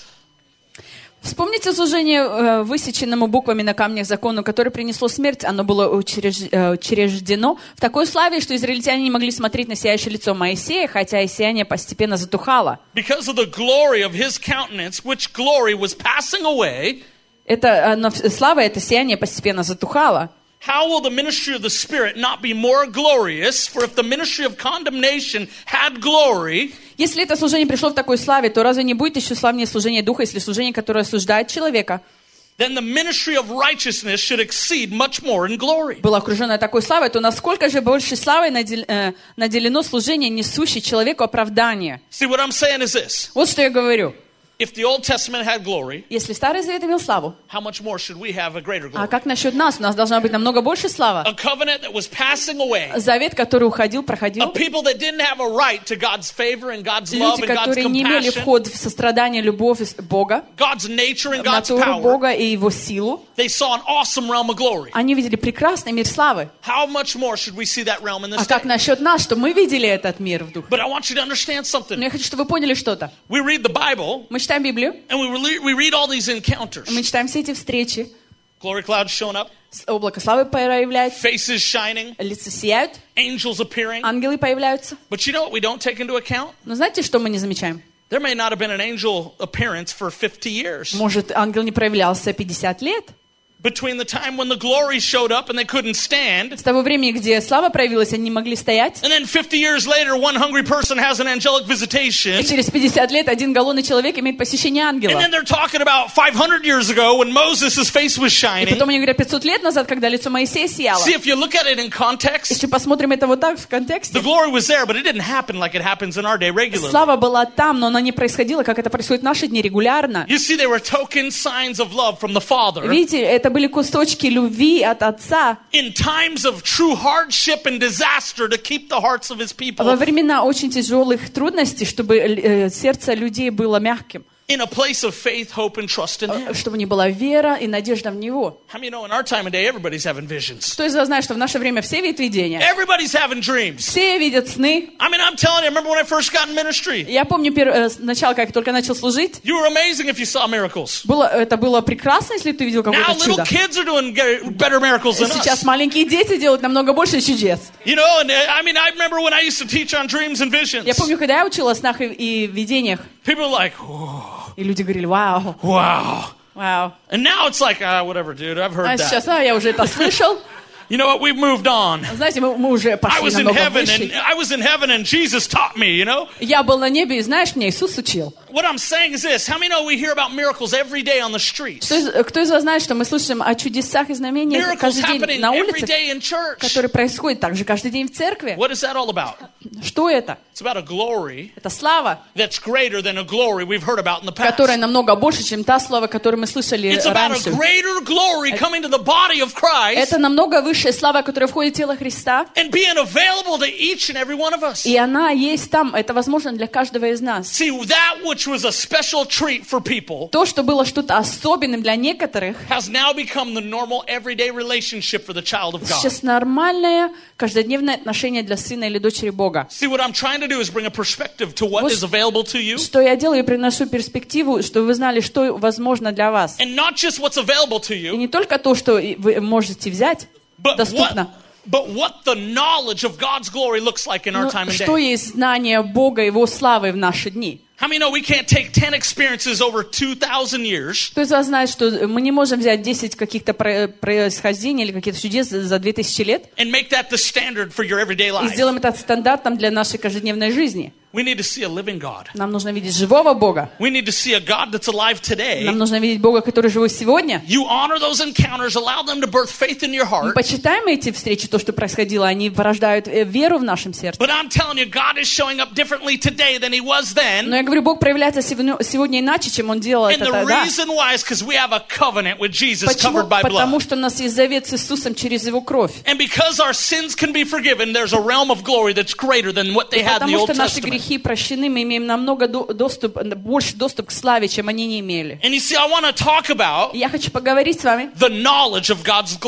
Вспомните служение э, высеченному буквами на камнях закону, которое принесло смерть. Оно было учреж... э, учреждено в такой славе, что израильтяне не могли смотреть на сияющее лицо Моисея, хотя и сияние постепенно затухало. Because of the glory of his countenance, which glory was passing away, Это, оно, слава, это сияние постепенно затухало. how will the ministry of the Spirit not be more glorious? For if the ministry of condemnation had glory, Если это служение пришло в такой славе, то разве не будет еще славнее служение Духа, если служение, которое осуждает человека, then the ministry of righteousness should exceed much more in glory. было окружено такой славой, то насколько же больше славой надел- э, наделено служение, несущее человеку оправдание? See, what I'm saying is this. Вот что я говорю. If the Old Testament had glory, Если Старый Завет имел славу, how much more should we have a greater а glory? как насчет нас? У нас должна быть намного больше слава. A covenant that was passing away. Завет, который уходил, Of проходил. people that didn't have a right to God's favor and God's love Люди, and God's которые не имели compassion, вход в сострадание, любовь Бога, God's nature and в God's натуру power. Бога и Его силу. They saw an awesome realm of glory. Они видели прекрасный мир славы. How much more should we see that realm in А this как day? насчет нас, что мы видели этот мир в духе? But I want you to understand Но something. я хочу, чтобы вы поняли что-то. We read the Bible Мы читаем Библию, and we, re- we read all these encounters. мы читаем все эти встречи, Glory clouds showing up, с- облако славы появляется, faces shining, лица сияют, angels appearing. ангелы появляются. But you know what we don't take into account? Но знаете, что мы не замечаем? There may not have been an angel appearance for fifty years. Может, ангел не проявлялся пятьдесят лет? Between the time when the glory showed up and they couldn't stand, С того времени, где слава проявилась, они не могли стоять. and then fifty years later, one hungry person has an angelic visitation. И через пятьдесят лет один голодный человек имеет посещение And ангела. then they're talking about five hundred years ago when Moses' face was И shining. потом они говорят, пятьсот лет назад, когда лицо Моисея сияло. See, if you look at it in context, Если посмотрим это вот так в the контексте, glory was there, but it didn't happen like it happens in our day regularly. слава была там, но она не происходила, как это происходит в наши дни регулярно. You see, they were token signs of love from the Father. Видите, это были кусочки любви от Отца In times of true hardship and disaster to keep the hearts of his people во времена очень тяжелых трудностей, чтобы э, сердце людей было мягким, in a place of faith, hope, and trust in Him. чтобы не была вера и надежда в Него. How many know in our time of day, everybody's having visions? Кто из вас знает, что в наше время все видят видения? Everybody's having dreams. Все видят сны. I mean, I'm telling you, I remember when I first got in ministry. Я помню пер- э, сначала, как я только начал служить, You were amazing if you saw miracles. было, это было прекрасно, если ты видел Now какое-то little чудо. kids are doing ge- better miracles than Сейчас us. маленькие дети делают намного больше чудес. You know, and uh, I mean, I remember when I used to teach on dreams and visions. Я помню, когда я учила о снах и, и видениях, People were like, "Whoa, и люди говорили, вау, wow. вау. And now it's like, ah, whatever, dude, I've А heard сейчас, that. а, я уже это слышал. You know what? We've moved on. Знаете, мы, мы уже I пошли was in намного heaven, выше. and I was in heaven, and Jesus taught me. You know, Я был на небе, и знаешь, меня Иисус учил. what I'm saying is this: how many know we hear about miracles every day on the streets? Что из- кто из вас знает, что мы слышим о чудесах и знамениях Miracles каждый день happening на every улицах, day in church. которые происходят также каждый день в церкви? What is that all about? Что это? It's about a glory Это слава, that's greater than a glory we've heard about in the past. которая намного больше, чем та слава, которую мы слышали It's about a раньше. greater glory coming to the body of Christ Это намного высшая слава, которая входит в тело Христа, and being available to each and every one of us. и она есть там. Это возможно для каждого из нас. See, that which was a special treat for people То, что было что-то особенным для некоторых, has now become the normal everyday relationship for the child of God. сейчас нормальное каждодневное отношение для сына или дочери Бога. See, what I'm trying to do is bring a perspective to what Вот is available to you, Что я делаю? Я приношу перспективу, чтобы вы знали, что возможно для вас. and not just what's available to И you, не только то, что вы можете взять, but what, доступно, but what the knowledge of God's glory looks like in our но time and что day. есть знание Бога, Его славы в наши дни. How many know we can't take ten experiences over two thousand years Кто из вас знает, что мы не можем взять десять каких-то про- происхождений или каких-то чудес за две тысячи лет and make that the standard for your everyday и life? сделаем это стандартом для нашей каждодневной жизни? We need to see a living God. Нам нужно видеть живого Бога. We need to see a God that's alive today. Нам нужно видеть Бога, который живой сегодня. You honor those encounters, allow them to birth faith in your Мы heart. почитаем эти встречи, то, что происходило, они порождают э, веру в нашем сердце. But I'm telling you, God is showing up differently today than He was then. Но я говорю, Бог проявляется сегодня, сегодня иначе, чем Он делал And это the тогда. reason why is because we have a covenant with Jesus Почему? covered by Потому blood. что у нас есть завет с Иисусом через Его кровь. And because our sins can be forgiven, there's a realm of glory that's greater than what they had in the Потому Old что наши Testament. грехи прощены, мы имеем намного до- доступ, больше доступ к славе, чем они не имели. And you see, I want to talk about И я хочу поговорить с вами the knowledge of God's glory.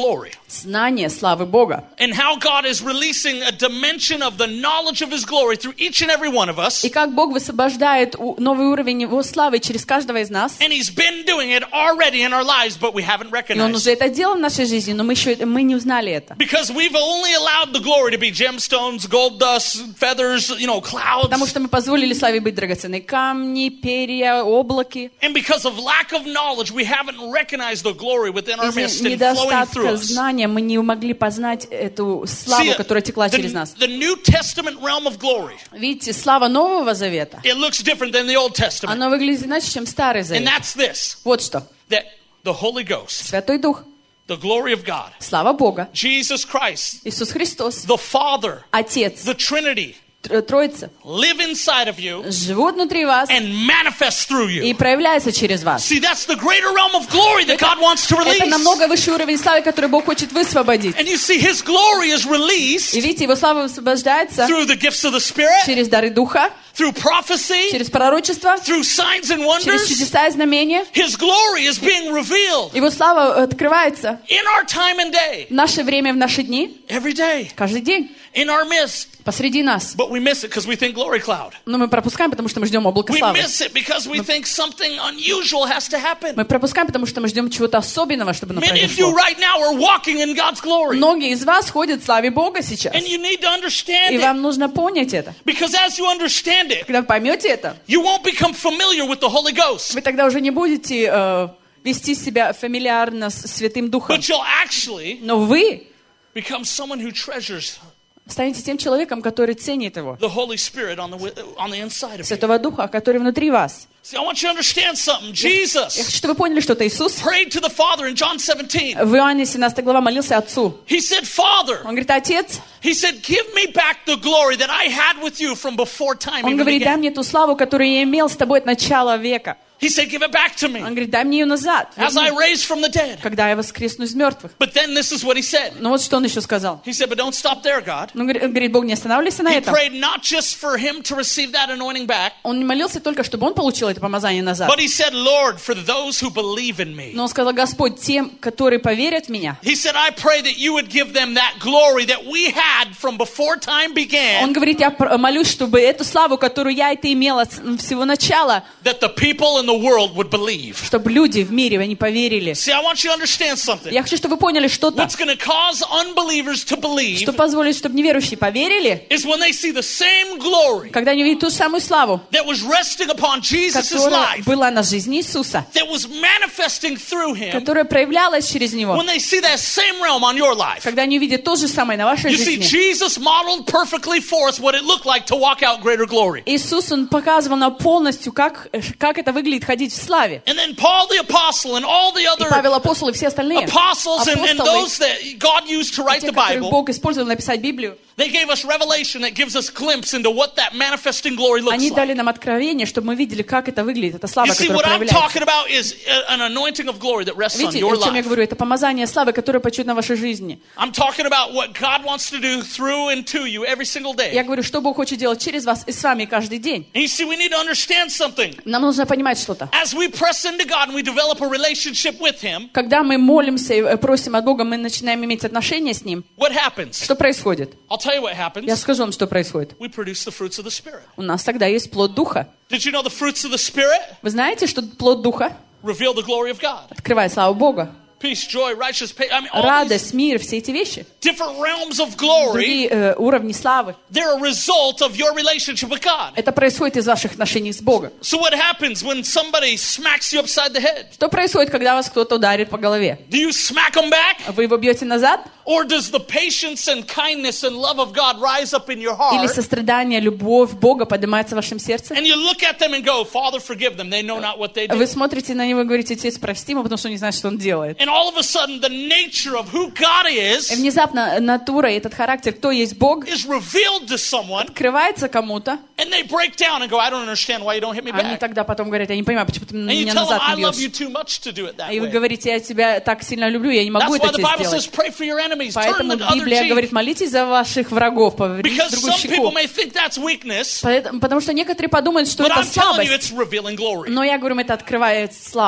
Знание славы Бога. And how God is releasing a dimension of the knowledge of His glory through each and every one of us. И как Бог высвобождает новый уровень Его славы через каждого из нас. And He's been doing it already in our lives, but we haven't И Он recognized уже it. это делал в нашей жизни, но мы еще мы не узнали это. Because we've only allowed the glory to be gemstones, gold dust, feathers, you know, Потому clouds. что мы позволили славе быть драгоценные камни, перья, облаки. And because of lack of knowledge, we haven't recognized the glory within our midst Из-за and flowing through недостатка us. знания мы не могли познать эту славу, See, которая текла через the, нас. the New Testament realm of glory, Видите, слава Нового Завета, it looks different than the Old Testament. она выглядит иначе, чем Старый And Завет. that's this, Вот что. that the Holy Ghost, Святой Дух, the glory of God, слава Бога, Jesus Christ, Иисус Христос, the Father, Отец, the Trinity, Тр- Троица, live inside of you живут внутри вас and manifest through и you. проявляются через вас. See, that's the greater realm of glory that God wants to Это release. намного высший уровень славы, который Бог хочет высвободить. And you see, His glory is released И видите, Его слава высвобождается through the gifts of the Spirit, через дары Духа, through prophecy, через пророчество, through signs and через wonders. чудеса и знамения. His glory is being revealed Его слава открывается in our time and day, в наше время, в наши дни, every day, каждый день, in our midst. посреди нас. But we miss it because we think glory cloud. Но мы пропускаем, потому что мы ждем облака We славы. miss it because we think something unusual has to happen. Мы пропускаем, потому что мы ждем чего-то особенного, чтобы оно Many of you произошло. right now are walking in God's glory. Многие из вас ходят в славе Бога сейчас. And you need to understand И it. вам нужно понять это. Because as you understand it, Когда вы поймете это, you won't become familiar with the Holy Ghost. вы тогда уже не будете э, вести себя фамильярно с Святым Духом. But you'll actually Но вы become someone who treasures станете тем человеком, который ценит Его. the Holy Spirit on the, wi- on the inside of you. Святого Духа, который внутри вас. See, I want you to understand something. Я Jesus хочу, чтобы вы поняли, что это Иисус. prayed to the Father in John seventeen. В Иоанне семнадцатой глава молился Отцу. He said, Father, Он говорит: Отец, He said, give me back the glory that I had with you from before time Он even говорит: дай began. мне ту славу, которую я имел с тобой от начала века. He said, give it back to Он me говорит: дай мне ее назад, as I верни, raised from the dead. когда я воскресну из мертвых. But then this is what he said. Но вот что он еще сказал. He said, but don't stop there, God. Он говорит, он говорит: Бог, не останавливайся на He этом. prayed not just for him to receive that anointing back, Он не молился только, чтобы он получил это помазание назад. but he said, Lord, for those who believe in me. Но он сказал: Господь, тем, которые поверят в меня. He said, I pray that you would give them that glory that we had from before time Он began, говорит: я пр- молюсь, чтобы эту славу, которую я это имела с всего начала, that the people in the world would believe. чтобы люди в мире, они поверили. See, I want you to understand something. Я хочу, чтобы вы поняли что-то, What's going to cause unbelievers to believe что позволит, чтобы неверующие поверили, is when they see the same glory когда они увидят ту же самую славу, that was resting upon Jesus' которая life, была на жизни Иисуса, that was manifesting through him, которая проявлялась через Него. when they see that same realm on your life. Когда они увидят то же самое на вашей You see, жизни. Jesus modeled perfectly for us what it looked like to walk out greater glory. Иисус, Он показывал нам полностью, как, как это выглядит ходить в славе. And then Paul the apostle and all the И other Павел апостол и все остальные apostles and, and апостолы, those that God used to write те, the которых Bible, Бог использовал написать Библию, they gave us revelation that gives us glimpse into what that manifesting glory looks они дали like. нам откровение, чтобы мы видели, как это выглядит, эта слава, You see, которая what I'm проявляется. talking about is a- an anointing of glory that rests on Видите, your о чем я life. говорю? Это помазание славы, которое почует на вашей жизни. I'm talking about what God wants to do through and to you every single day. Я говорю, что Бог хочет делать через вас и с вами каждый день. And you see, we need to understand something. Нам нужно понимать что-то. As we press into God and we develop a relationship with Him, Когда мы молимся и просим от Бога, мы начинаем иметь отношения с Ним. what happens? Что происходит? I'll tell you what Я happens. скажу вам, что происходит. We produce the fruits of the Spirit. У нас тогда есть плод Духа. Did you know the fruits of the Spirit Вы знаете, что плод Духа reveal the glory of God? открывает славу Бога? Peace, joy, righteousness, pa- I mean, all these Радость, мир, все эти вещи. different realms of glory, Другие э, уровни славы. they're a result of your relationship with God. Это происходит из ваших отношений с Богом. So what happens when somebody smacks you upside the head? Что происходит, когда вас кто-то ударит по голове? Do you smack them back? Вы его бьете назад? Or does the patience and kindness and love of God rise up in your Или heart? сострадание, любовь Бога поднимается в вашем сердце? And you look at them and go, Father, forgive them. They know not what they Вы do. смотрите на него и говорите: Отец, прости ему, потому что он не знает, что он делает. And all of a sudden, the nature of who God И is внезапно натура и этот характер, кто есть Бог, is revealed to someone, открывается кому-то. and they break down and go, I don't understand why you don't hit me Они back. тогда потом говорят: я не понимаю, почему ты And you меня tell them, назад I не love you бьешь. too much to do it that И вы way. говорите: я тебя так сильно люблю, я не могу That's это why the тебе Bible says, сделать. pray for your enemies, turn Поэтому the other Библия cheek. говорит: молитесь за ваших врагов, поверните Because другую some people щеку. may think that's weakness, Поэтому- Потому что некоторые подумают, что but это I'm telling you, слабость. it's revealing glory. Но я говорю, это открывает славу.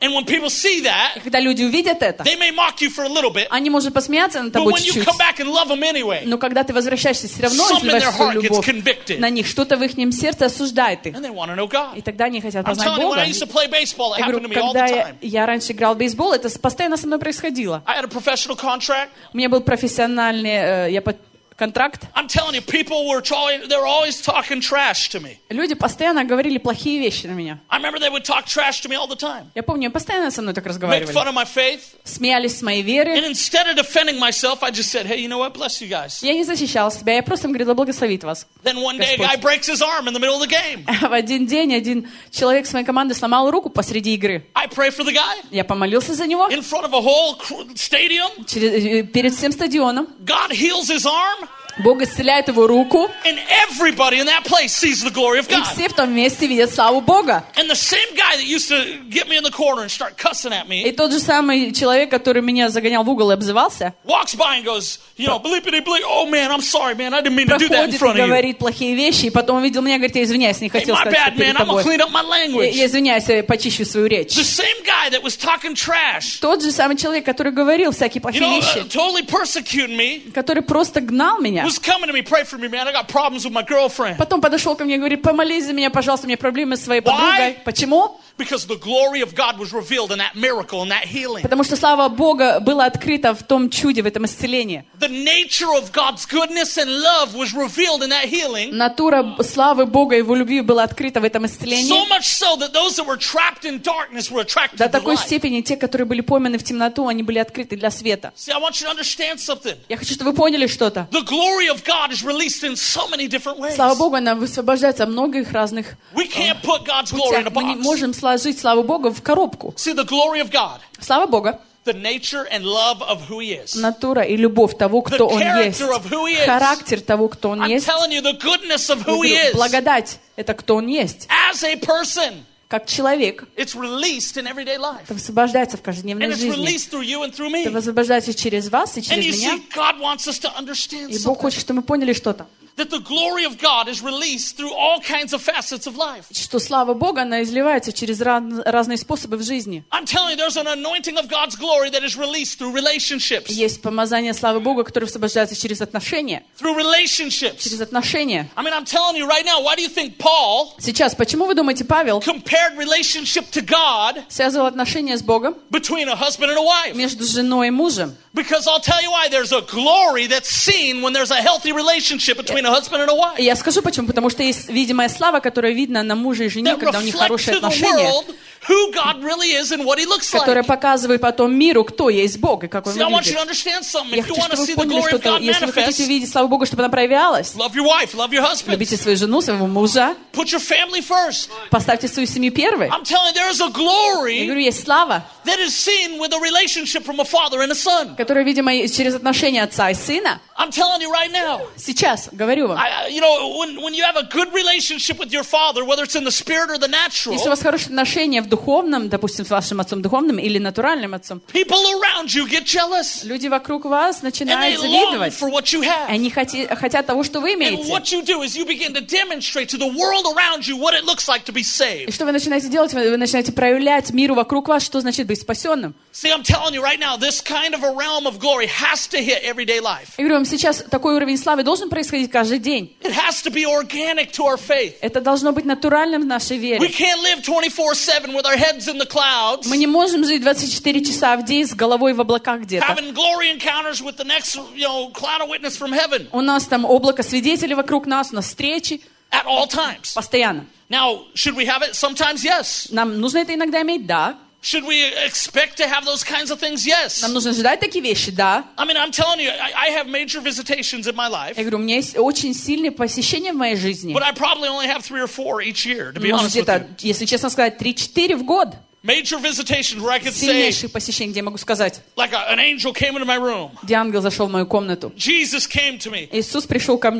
And when people see И that, когда люди увидят это, they may mock you for a little bit, они, может, посмеяться над but тобой when you чуть-чуть. come back and love them anyway, Но когда ты возвращаешься, все равно something in изливаешь their свою heart gets любовь convicted. на них. Что-то в их сердце осуждает их. And they want to know И God. тогда они хотят I'm познать telling you, when Бога. I used to play baseball, it Я happened говорю, to me all the когда я, time. я раньше играл в бейсбол, это с- постоянно со мной происходило. I had a professional contract. У меня был профессиональный, э, я под контракт. I'm telling you, people were trying, they were always talking trash to me. Люди постоянно говорили плохие вещи на меня. I remember they would talk trash to me all the time. Я помню, постоянно со мной так Make разговаривали. fun of my faith. Смеялись с моей And веры. instead of defending myself, I just said, hey, you know what? Bless you guys. Я не защищал себя, я просто им говорила, благословит вас. Then one day a Господь. guy breaks his arm in the middle of the game. В один день один человек с моей команды сломал руку посреди игры. I pray for the guy Я помолился за него in front of a whole cr- stadium. через- э, перед всем стадионом. God heals his arm, Бог исцеляет его руку, and everybody in that place sees the glory of и God. все в том месте видят славу Бога. And the same guy that used to get me in the corner and start cussing at И me тот же самый человек, который меня загонял в угол и обзывался, walks by and goes, you know, bleepity bleep. Oh man, I'm sorry, man. I didn't mean to do that in проходит и front of you. говорит плохие вещи, и потом увидел меня и говорит, я извиняюсь, не Hey, хотел my сказать, что bad, перед man. I'm gonna тобой. clean up my Я, я language. извиняюсь, я почищу свою речь. The same guy that was talking trash, Тот же самый человек, который говорил всякие you плохие know, uh, вещи, totally persecuting me, который просто гнал меня, was coming to me, pray for me, man. I got problems with my girlfriend. потом подошел ко мне и говорит, помолись за меня, пожалуйста, у меня проблемы с своей Why? подругой. Почему? Because the glory of God was revealed in that miracle, in that healing. Потому что слава Бога была открыта в том чуде, в этом исцелении. The nature of God's goodness and love was revealed in that healing. Натура славы Бога и Его любви была открыта в этом So исцелении. much so that those that were trapped in darkness were attracted До to the такой light. степени те, которые были пойманы в темноту, они были открыты для света. See, I want you to understand something. Я хочу, чтобы вы поняли что-то. The glory of God is released in so many different ways. Слава Богу, она высвобождается в многих разных We can't put God's glory in a путях. Мы не box. можем сложить славу Бога в коробку. See, the glory of God, Слава Бога, the nature and love of who He is. натура и любовь того, кто Он есть. character of who he is. Характер того, кто Он I'm есть. telling you, the goodness of Я who He говорю, is. благодать — это кто Он есть. As a person, Как человек. it's released in everyday life. Это высвобождается в And каждодневной it's жизни. released through you and through Это me. высвобождается через вас и And через you меня. see, God wants us to understand И Бог something. хочет, чтобы мы поняли что-то. That the glory of God is released through all kinds of facets of life. Что слава Бога, она изливается через раз- разные способы в жизни. I'm telling you, there's an anointing of God's glory that is released through relationships. Есть помазание славы Бога, которое высвобождается через отношения. Through relationships. Через отношения. I mean, I'm telling you right now, why do you think Paul Сейчас, почему вы думаете, Павел compared relationship to God связывал отношения с Богом between a husband and a wife? между женой и мужем? Because I'll tell you why. There's a glory that's seen when there's a healthy relationship between a husband and a wife. И я скажу почему. Потому что есть видимая слава, которая видна на муже и жене, That когда у них reflects хорошие to the отношения, world who God really is and what He looks которая like. показывает потом миру, кто есть Бог и как Он See, I want you to выглядит. understand something. Я If you хочу, want to чтобы see вы the поняли glory of что-то. God Если вы хотите manifest, увидеть славу Бога, чтобы она проявлялась, love your wife, love your husband. любите свою жену, своего мужа, Put your family first. поставьте свою семью первой. I'm telling you, there's a Я glory говорю, есть слава, that is seen with a relationship from a father and a son. которая, видимо, через отношения отца и сына. I'm telling you right now. Сейчас, говорю вам. I, you know, when, when you have a good relationship with your father, whether it's in the spirit or the natural, Если у вас хорошие отношения в духовном, допустим, с вашим отцом духовным или натуральным отцом, people around you get jealous. люди вокруг вас And they начинают long завидовать. for what you have. Они хоти- хотят того, что вы And имеете. what you do is you begin to demonstrate to the world around you what it looks like to be И saved. что вы начинаете делать? Вы вы начинаете проявлять миру вокруг вас, что значит быть спасенным. See, I'm telling you right now, this kind of a realm of glory has to hit everyday life. Я говорю вам, сейчас такой уровень славы должен происходить каждый день. It has to be organic to our faith. Это должно быть натуральным в нашей We вере. can't live twenty-four seven with our heads in the clouds, Мы не можем жить двадцать четыре часа в день с головой в облаках где-то. having glory encounters with the next, you know, cloud of witness from heaven У нас там облако свидетелей вокруг нас, у нас встречи at all times. постоянно. Now, should we have it? Sometimes, yes. Нам нужно это иногда иметь, да. Should we expect to have those kinds of things? Yes. Нам нужно ожидать такие вещи, да. I mean, I'm telling you, I, I have major visitations in my life, Я говорю, у меня есть очень сильные посещения в моей жизни. but I probably only have three or four each year, to be Может, honest with you. где-то, если честно сказать, три-четыре в год. Major visitations where I could say, Сильнейшие посещения, где я могу сказать, like a, an angel came into my room. где ангел зашел в мою комнату. Jesus came to me. Иисус пришел ко мне.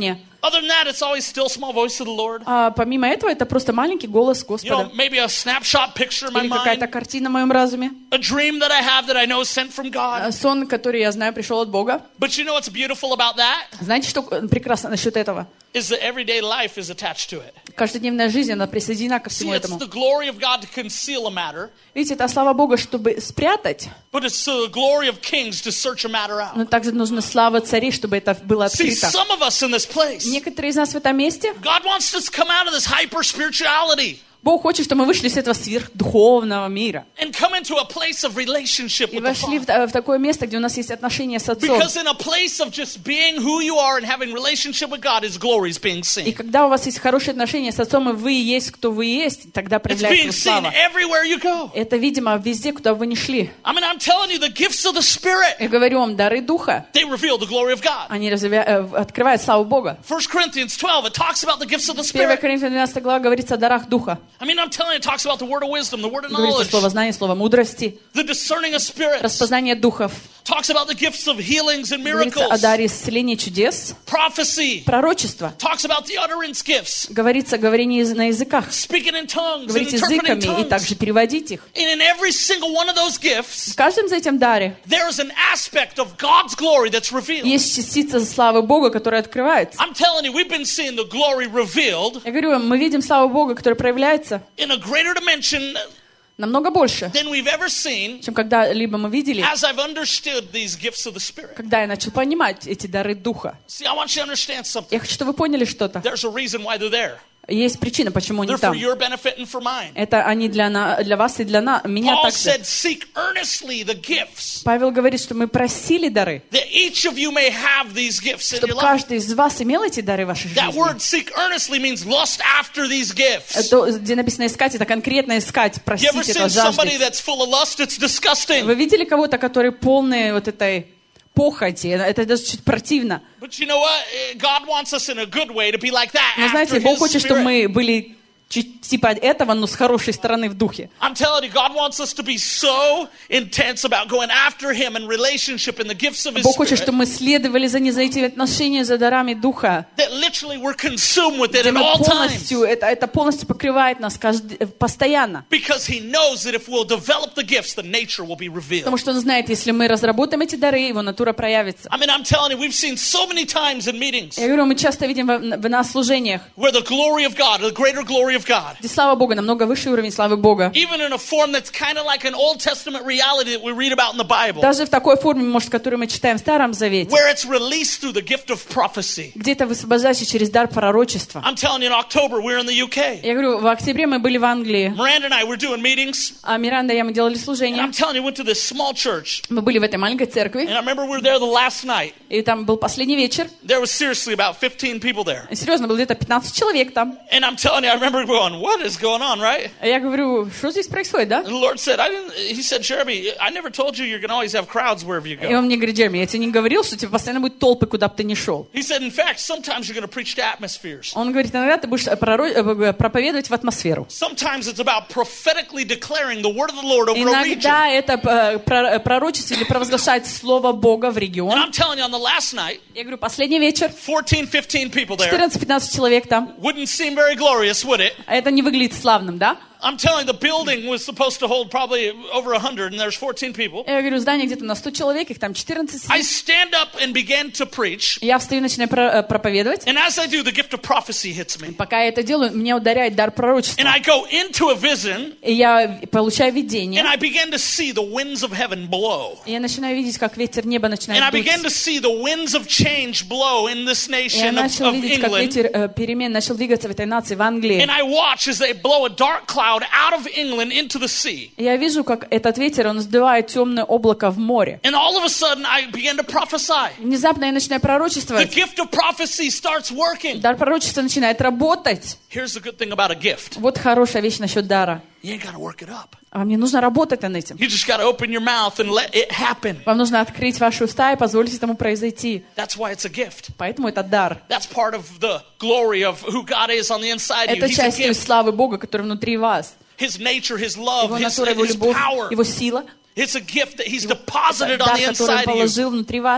Other than that, it's always still small voice of the Lord. А помимо этого, это просто маленький голос You Господа. know, maybe a snapshot picture in my Или какая-то mind. картина в моем разуме. A dream that I have that I know is sent from God. Сон, который я знаю, пришел от Бога. But you know what's beautiful about that? Знаете, что прекрасно насчет этого? Is that everyday life is attached to it. Каждодневная жизнь, она присоединена ко See, всему it's этому. the glory of God to conceal a matter, Видите, это слава Бога, чтобы спрятать, but it's the glory of kings to search a matter out. но также нужна слава царей, чтобы это было See, открыто. some of us in this place, Некоторые из нас в этом месте, God wants us to come out of this hyper spirituality Бог хочет, чтобы мы вышли из этого сверхдуховного мира and come into a place of relationship и with the вошли в, Father. в такое место, где у нас есть отношения с Отцом. Because in a place of just being who you are and having relationship with God, His glory is being И seen. когда у вас есть хорошие отношения с Отцом, и вы есть, кто вы есть, тогда It's проявляется being Его seen слава. everywhere you go. Это, видимо, везде, куда вы ни шли. I mean, I'm telling you, the gifts of the Spirit, Я говорю вам, дары Духа, they reveal the glory of God. они развя- э, открывают славу Бога. First Corinthians twelve, it talks about the gifts of the первое Spirit. Коринфянам двенадцатая глава говорится о дарах Духа. I mean, I'm telling you, it talks about the word of wisdom, the word of Говорится knowledge, слово знания, слово мудрости, the discerning of spirits. распознание духов. Talks about the gifts of healings and Говорится о miracles, даре исцеления чудес, prophecy. пророчества. Talks about the utterance gifts, Говорится о говорении на языках, speaking in tongues and говорить interpreting языками и tongues. также переводить их. And in every single one of those gifts, В каждом из этих даре there is an aspect of God's glory that's revealed. есть частица славы Бога, которая открывается. I'm telling you, we've been seeing the glory revealed Я говорю вам, мы видим славу Бога, которая проявляется in a greater dimension намного больше, than we've ever seen чем когда-либо мы видели, as I've understood these gifts of the Spirit. когда я начал понимать эти дары Духа. See, I want you to understand something. Я хочу, чтобы вы поняли что-то. There's a reason why they're there. Есть причина, почему они They're for там. your benefit and for mine. Это они для, на, для вас и для на, меня Paul также. said, seek earnestly the gifts, Павел говорит, что мы просили дары, that each of you may have these gifts in чтобы your life. каждый из вас имел эти дары в вашей That жизни. word seek earnestly means lust after these gifts. То, где написано искать, это конкретно искать, You ever просить seen этого, somebody жаждать. that's full of lust? It's disgusting. Вы видели кого-то, который полный вот этой похоти? Это даже чуть противно. But you know what? Eh, God wants us in a good way to be like that Но after знаете, Бог His хочет, чтобы Spirit. мы были чуть типа этого, но с хорошей стороны в духе. I'm telling you, God wants us to be so intense about going after Him and relationship and the gifts of His Бог хочет, Spirit чтобы мы следовали за, за этими отношениями, за дарами Духа. that literally we're consumed with it Где at мы all times. полностью, это, это полностью покрывает нас каждый, постоянно. Because He knows that if we'll develop the gifts, the nature will be revealed. Потому что Он знает, если мы разработаем эти дары, Его натура проявится. I mean, I'm telling you, we've seen so many times in meetings Я говорю, мы часто видим в, в, на служениях, where the glory of God, the greater glory of God, где слава Бога, намного высший уровень славы Бога. even in a form that's kind of like an Old Testament reality that we read about in the Bible, Даже в такой форме, может, которую мы читаем в Старом Завете, where it's released through the gift of prophecy. где-то высвобождается через дар пророчества. I'm telling you, in October, we're in the U K. Я говорю, в октябре мы были в Англии, Miranda and I were doing meetings, а Миранда и я, мы делали and служение. I'm telling you, went to this small church, Мы были в этой маленькой and церкви, I remember we were there the last night. и там был последний вечер. There was seriously about fifteen people there. И серьезно, было где-то пятнадцать человек там. And I'm telling you, I remember going, what is going on, right? А я говорю, что здесь происходит, да? And the Lord said, I didn't, He said, Jeremy, I never told you you're going to always have crowds wherever you И go. он мне говорит, Джереми, я тебе не говорил, что тебе постоянно будут толпы, куда бы ты ни шел. He said, in fact, sometimes you're going to preach to atmospheres. Он говорит, иногда ты будешь проро- э, проповедовать в атмосферу. Sometimes it's about prophetically declaring the word of the Lord over a region. Иногда это э, про- пророчество или провозглашать слово Бога в And регион. I'm telling you, on the last night, Я говорю, последний вечер, fourteen, fifteen people there. четырнадцать-пятнадцать человек там. Wouldn't seem very glorious, would it? А это не выглядит славным, да? I'm telling you, the building was supposed to hold probably over a hundred, and there's fourteen people. Я говорю, здание где-то на сто человек, их там четырнадцать. I stand up and begin to preach, Я встаю и начинаю про- э, проповедовать. and as I do, the gift of prophecy hits me. Пока я это делаю, меня ударяет дар And пророчества. I go into a vision, И я получаю видение. and I begin to see the winds of heaven blow. И я начинаю видеть, как ветер неба And I начинает began to дуть. see the winds of change blow in this И я nation of, начал of видеть, как England. ветер э, перемен начал двигаться в этой нации, в Англии. And I watch as they blow a dark cloud out of England into the sea. И я вижу, как этот ветер, он сдувает темное облако в море. And all of a sudden, I began to prophesy. Внезапно я начинаю The пророчествовать. gift of prophecy starts working. Дар пророчества начинает работать. Here's the good thing about a gift. Вот хорошая вещь насчет дара. You ain't got to work it up. А вам не нужно работать над этим. You just got to open your mouth and let it happen. Вам нужно открыть ваши уста и позволить этому произойти. That's why it's a gift. Поэтому это дар. That's part of the glory of who God is on the inside of you. Это He's a часть той gift. славы Бога, которая внутри вас. His nature, His love, Его His, натура, его his любовь, power. его сила. It's a gift that He's Это deposited on дар, the который Он inside of you положил внутри вас.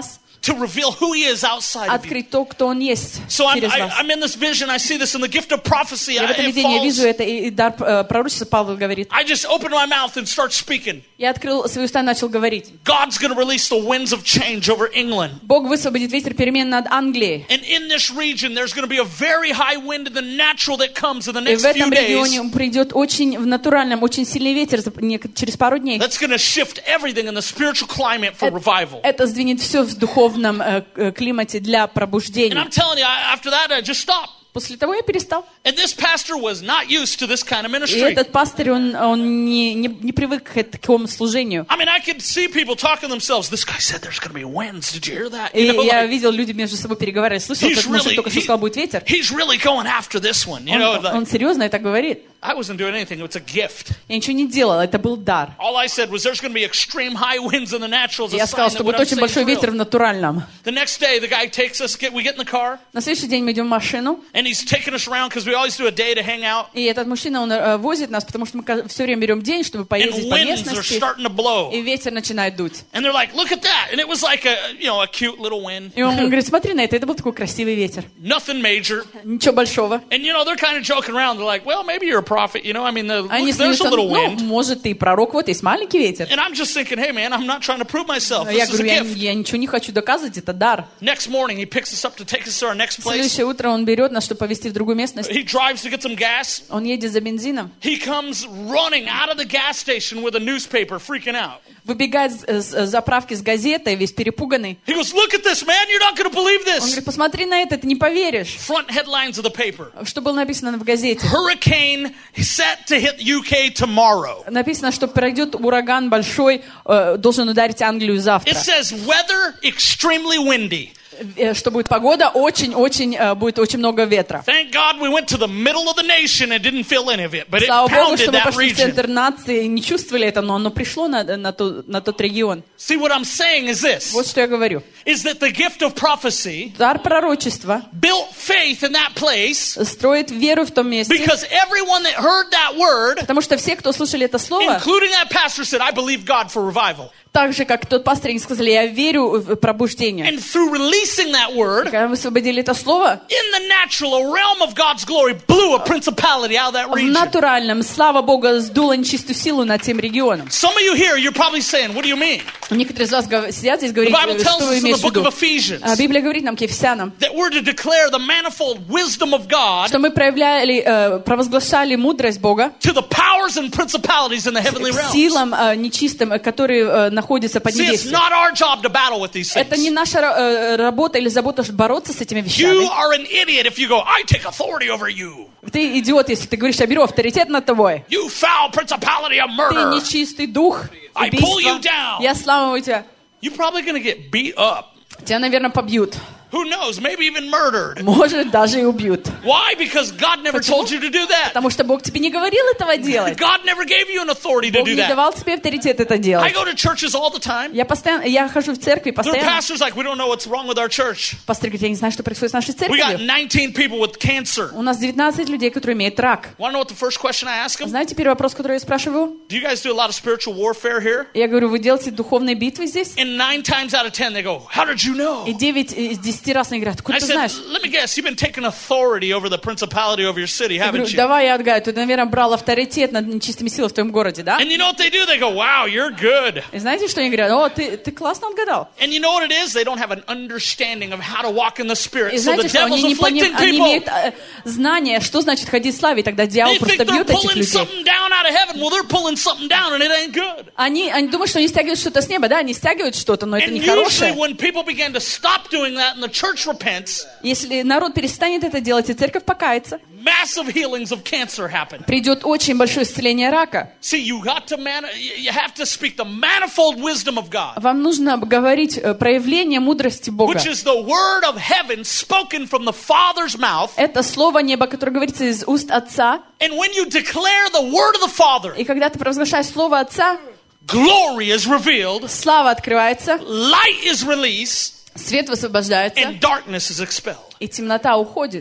to reveal who He is outside of you. открыть то, кто Он есть So I'm, через I, вас. I'm in this vision. I see this in the gift of prophecy. Я в I, этом it видении вижу falls. это, и, и дар э, пророчества Павел говорит. I just open my mouth and start speaking. Я открыл свои уста и начал говорить. God's going to release the winds of change over England. Бог высвободит ветер перемен над Англией. And in this region, there's going to be a very high wind in the natural that comes in the И next в этом few days. регионе придет очень в натуральном, очень сильный ветер за- не- через пару дней. That's going to shift everything in the spiritual climate for revival. Это сдвинет все в духовном э, э, климате для And пробуждения. I'm telling you, I, after that, I just stopped. После того я перестал. And this pastor was not used to this kind of И ministry. этот пастырь, он, он не, не, не привык к такому служению. I mean, I could see people talking to themselves. This guy said there's going to be winds. Did you hear that? И You know, я like, видел, люди между собой переговаривали. Слышал, he's как мужик really, только что he- сказал, будет ветер. he's really going after this one. You know, Он, он like, серьезно это говорит. I wasn't doing anything. It's a gift. Я ничего не делал, это был дар. All I said was there's going to be extreme high winds in the natural. It's a Я sign сказал, that что what будет I'm очень saying большой is ветер в real. натуральном. The next day, the guy takes us, get, we get in the car, На следующий день мы идем в машину, and he's taking us around because we always do a day to hang out. и этот мужчина, он э, возит нас, потому что мы все время берем день, чтобы And поездить по winds are местности, starting to blow. и ветер начинает дуть. And they're like, look at that. And it was like a, you know, a cute little wind. И он говорит, смотри на это, это был такой красивый ветер. Nothing major. Ничего большого. And, you know, they're kind of joking around. They're like, well, maybe you're a prophet. You know, I mean, the, Они look, there's a смеются, little ну, wind. может, ты пророк, вот есть маленький ветер. And I'm just thinking, hey, man, I'm not trying to prove myself. Я This is a говорю, я, gift. я ничего не хочу доказывать, это дар. Next morning, he picks us up to take us to our next place. Следующее утро он берет нас, чтобы повезти в другую местность. He drives to get some gas. Он едет за бензином, He comes running out of the gas station with a newspaper, freaking out. выбегает с, с заправки с газетой, весь перепуганный. He goes, look at this, man. You're not going to believe Он this. говорит, посмотри на это, ты не поверишь. Front headlines of the paper. Что было написано в газете? Hurricane set to hit U K tomorrow. Написано, что пройдет ураган большой, э, должен ударить Англию It завтра. says weather extremely windy. Э, Что будет погода, очень-очень, э, будет очень много ветра. Thank God we went to the middle of the nation and didn't feel any of it, but it Слава Богу, что pounded мы that пошли в region. центр нации и не чувствовали это, но оно пришло на, на, ту- на тот регион. See, what I'm saying is this, Вот что я говорю. is that the gift of prophecy Дар пророчества built faith in that place строит веру в том месте, because everyone that heard that word, потому что все, кто слышали это слово, including that pastor, said, I believe God for revival. так же, как тот пастор, они сказали, я верю в пробуждение. And through releasing that word, Когда мы освободили это слово, in the natural, a realm of God's glory blew a principality out of that в region. натуральном, слава Богу, сдуло нечистую силу над тем регионом. Some of you here, you're probably saying, what do you mean? Некоторые из вас гов- сидят здесь и The говорят, Bible tells что вы us in the имеете в book of виду? Ephesians А Библия говорит нам, к Ефесянам, that we're to declare the manifold wisdom of God что мы проявляли, э, провозглашали мудрость Бога to the powers and principalities in the heavenly к realms. силам э, нечистым, э, которые э, находятся под See, it's небесами. not our job to battle with these Это не things. наша э, работа или забота бороться с этими You вещами. are an idiot if you go, I take authority over you. Ты идиот, если ты говоришь, я беру авторитет над тобой. You foul principality of Ты murder. нечистый дух, I pull you убийства. down. Я сламываю тебя. You're probably going to get beat up. Тебя, наверное, побьют. Who knows? Maybe even murdered. Может, даже и убьют. Why? Because God never Почему? told you to do that. Потому что Бог тебе не говорил этого делать. God never gave you an authority to Бог do не that. давал тебе авторитет это I делать. go to churches all the time. Я постоянно, я хожу в церкви There are постоянно. pastors like, we don't know what's wrong with our church. Пастор говорит, я не знаю, что происходит с нашей We got церковью. nineteen people with cancer. У нас девятнадцать людей, которые имеют рак. Want to know what the first question I ask them? Знаете, первый вопрос, который я спрашиваю? Do you guys do a lot of spiritual warfare here? Я говорю, вы делаете духовные битвы здесь? And nine times out of ten, they go, how did you know? И девять из десяти раз они говорят, откуда I ты said, знаешь? let me guess, you've been taking authority over the principality over your city, Я говорю, haven't you? давай я отгадаю, ты, наверное, брал авторитет над нечистыми силами в твоем городе, да? And you know what they do? They go, wow, you're good. И знаете, что они говорят? О, ты, ты классно отгадал. And you know what it is? They don't have an understanding of how to walk in the Spirit. И So the знаете, что они devil's не поним- afflicting они people. имеют э, знание, что значит ходить в славе, и тогда дьявол They просто think they're бьет этих pulling людей. something down out of heaven. Well, they're pulling something down and it ain't good. Они, они думают, что они стягивают что-то с неба, да, они стягивают что-то, но это And не usually хорошее. when people begin to stop doing that and the church repents, Если народ перестанет это делать, и церковь покается, massive healings of cancer happen. придет очень большое исцеление рака. See, you got to man- you have to speak the manifold wisdom of God, Вам нужно говорить э, проявление мудрости Бога. which is the word of heaven spoken from the Father's mouth. Это слово неба, которое говорится из уст Отца. And when you declare the word of the Father, И когда ты провозглашаешь слово Отца, glory is revealed, слава открывается, light is released, свет высвобождается, and darkness is expelled. и темнота уходит.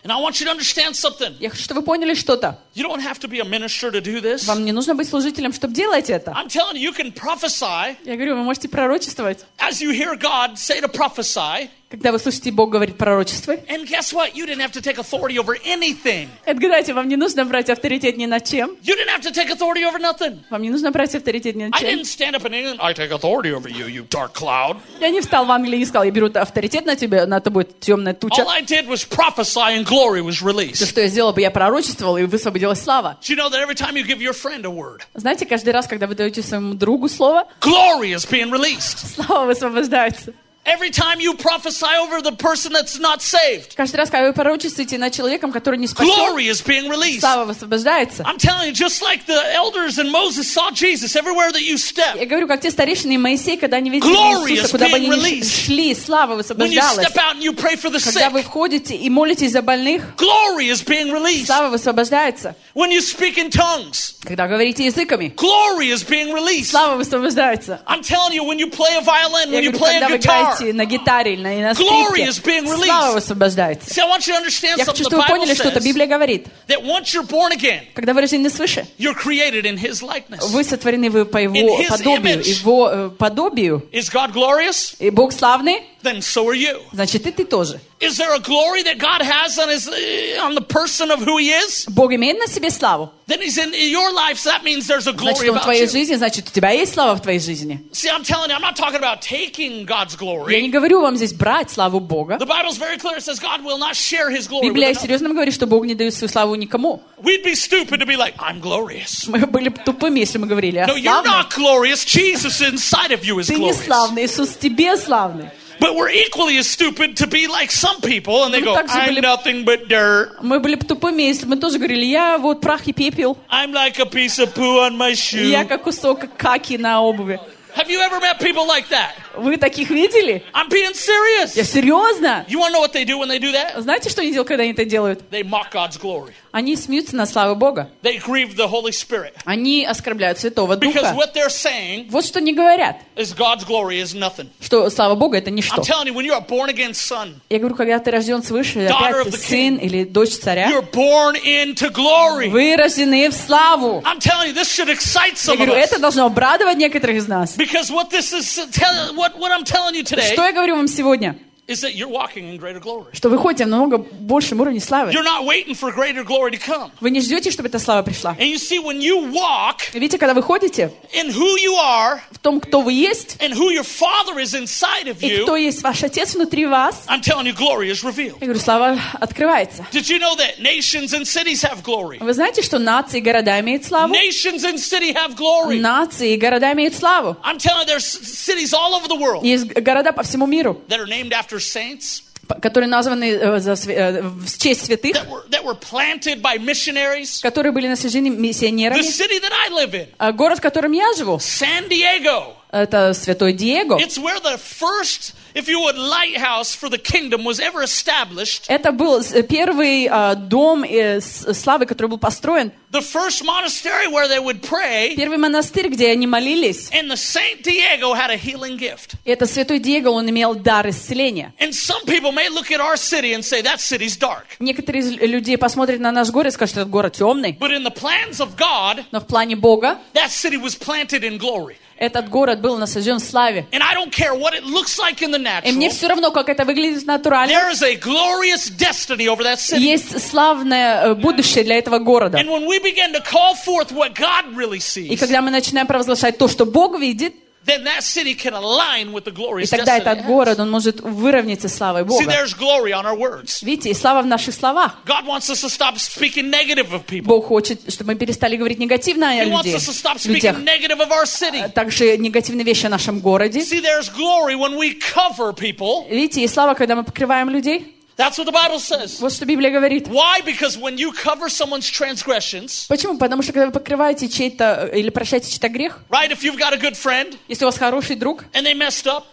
And I want you to understand something. Я хочу, чтобы вы поняли что-то. You don't have to be a minister to do this. Вам не нужно быть служителем, чтобы делать это. I'm telling you, you can prophesy. Я говорю, вы можете пророчествовать. As you hear God say to prophesy. Когда вы слышите, Бог говорит пророчество. And guess what? You didn't have to take authority over anything. Отгадайте, вам не нужно брать авторитет ни над чем. You didn't have to take authority over nothing. Вам не нужно брать авторитет ни над I чем. didn't stand up in England. I take authority over you, you dark cloud. Я не встал в Англии и сказал, я беру авторитет на тебя, на тобой темная туча. All I did was prophesy and glory was Все, released. что я сделала бы, я пророчествовала, и высвободилась слава. Do you know that every time you give your friend a word, Знаете, каждый раз, когда вы даете своему другу слово, glory is being released. слава высвобождается. Every time you prophesy over the person that's not saved, Каждый раз, когда вы пророчествуете над человеком, который не спасен, glory is being released. слава высвобождается. I'm telling you, just like the elders and Moses saw Jesus everywhere that you step. Я говорю, как те старейшины и Моисей, когда они видели Glory Иисуса, is куда бы being они ни released. шли, слава When you высвобождалась. step out and you pray for the Когда вы sick, входите и молитесь за больных, glory is being released. слава высвобождается. When you speak in tongues, Когда говорите языками, glory is being released. слава высвобождается. I'm telling you, when you play a violin, Я when you говорю, play когда a вы guitar, играете на гитаре или на, на Glory скрипке, is being released. слава высвобождается. see, I want you to understand Я хочу, something. The чтобы вы Bible поняли что-то. says Библия говорит, that once you're born again, когда вы рождены свыше, you're created in His likeness. вы сотворены вы по In его his подобию, image. его э, подобию. Is God glorious? И Бог славный, Then so are you. значит и ты тоже. Is there a glory that God has on His uh, on the person of who He is? Бог имеет на себе славу. Then He's in your life, so that means there's a glory Значит, Он в about твоей you. жизни, значит, у тебя есть слава в твоей жизни. See, I'm telling you, I'm not talking about taking God's Я не glory. говорю вам здесь брать славу Бога. The Bible's very clear. It says God will not share His glory with Библия another. серьезно говорит, что Бог не дает свою славу никому. We'd be stupid to be like, I'm glorious. Мы были бы тупыми, если мы говорили, а No, you're славный. not glorious. Jesus inside of you is Ты не glorious. славный, Иисус в тебе славный. But we're equally as stupid to be like some people, and they Мы go, также I'm были- nothing but dirt. Мы были бы тупыми, если бы мы тоже говорили, я вот прах и пепел, I'm like a piece of poo on my shoe. я как кусок каки на обуви. Have you ever met people like that? Вы таких видели? I'm being serious. Я серьезно? You want to know what they do when they do that? Знаете, что они делают, когда они это делают? They mock God's glory. Они смеются на славу Бога. They grieve the Holy Spirit. Они оскорбляют Святого Because Духа. what they're saying Вот что они говорят, is God's glory is nothing. что слава Бога это I'm ничто. telling you, when you're a born again son, Я говорю, когда ты рожден свыше, Daughter опять of ты the сын или дочь царя, you're born into glory. вы рождены в славу. I'm telling you, this should excite Я some of говорю, это us. должно обрадовать некоторых из нас. Because what this is, tell, what, what I'm telling you today Что я говорю вам сегодня? is that you're walking in greater glory. Что вы ходите в намного большем уровне славы. You're not waiting for greater glory to come. Вы не ждете, чтобы эта слава пришла. And you see, when you walk Видите, когда вы ходите in who you are в том, кто вы есть, and who your Father is inside of и кто you, есть ваш Отец внутри вас, I'm telling you, glory is revealed. я говорю, слава открывается. Did you know that nations and cities have glory? Вы знаете, что нации и города имеют славу? Nations and city have glory. Нации и города имеют славу. I'm telling you, there's cities all over the world Есть города по всему миру, that are named after saints, которые названы э, за свя- э, в честь святых, that were, that were planted by missionaries. которые были насаждены The миссионерами. city that I live in, А город, в котором я живу, San Diego, это Святой Диего. it's where the first, if you would, lighthouse for the kingdom was ever established. Это был с- первый а, дом э, с- славы, который был построен. The first monastery where they would pray, Первый монастырь, где они молились. and the Saint Diego had a healing gift. Это Святой Диего, он имел дар исцеления. And some people may look at our city and say, that city's dark. Некоторые из людей посмотрят на наш город и скажут, что этот город темный. But in the plans of God, Но в плане Бога that city was planted in glory. этот город был насажден в славе. And I don't care what it looks like in the И мне natural. все равно, как это выглядит натурально. There is a glorious destiny over that city. Есть славное э, будущее для этого города. And when we begin to call forth what God really И sees, когда мы начинаем провозглашать то, что Бог видит, then that city can align with the и glorious тогда destiny. этот it has. город, он может выровняться славой See, Бога. there's glory on our words. Видите, и слава в наших словах. God wants us to stop speaking negative of people. Бог хочет, чтобы мы перестали говорить негативно о He wants людей, us to stop людях. speaking negative of our city. Также негативные вещи о нашем городе. See, there's glory when we cover people. Видите, и слава, когда мы покрываем людей. That's what the Bible says. Вот что Библия говорит. Why? Because when you cover someone's transgressions, Почему? Потому что когда вы покрываете чей-то или прощаете чей-то грех, right? If you've got a good friend если у вас хороший друг, and they messed up,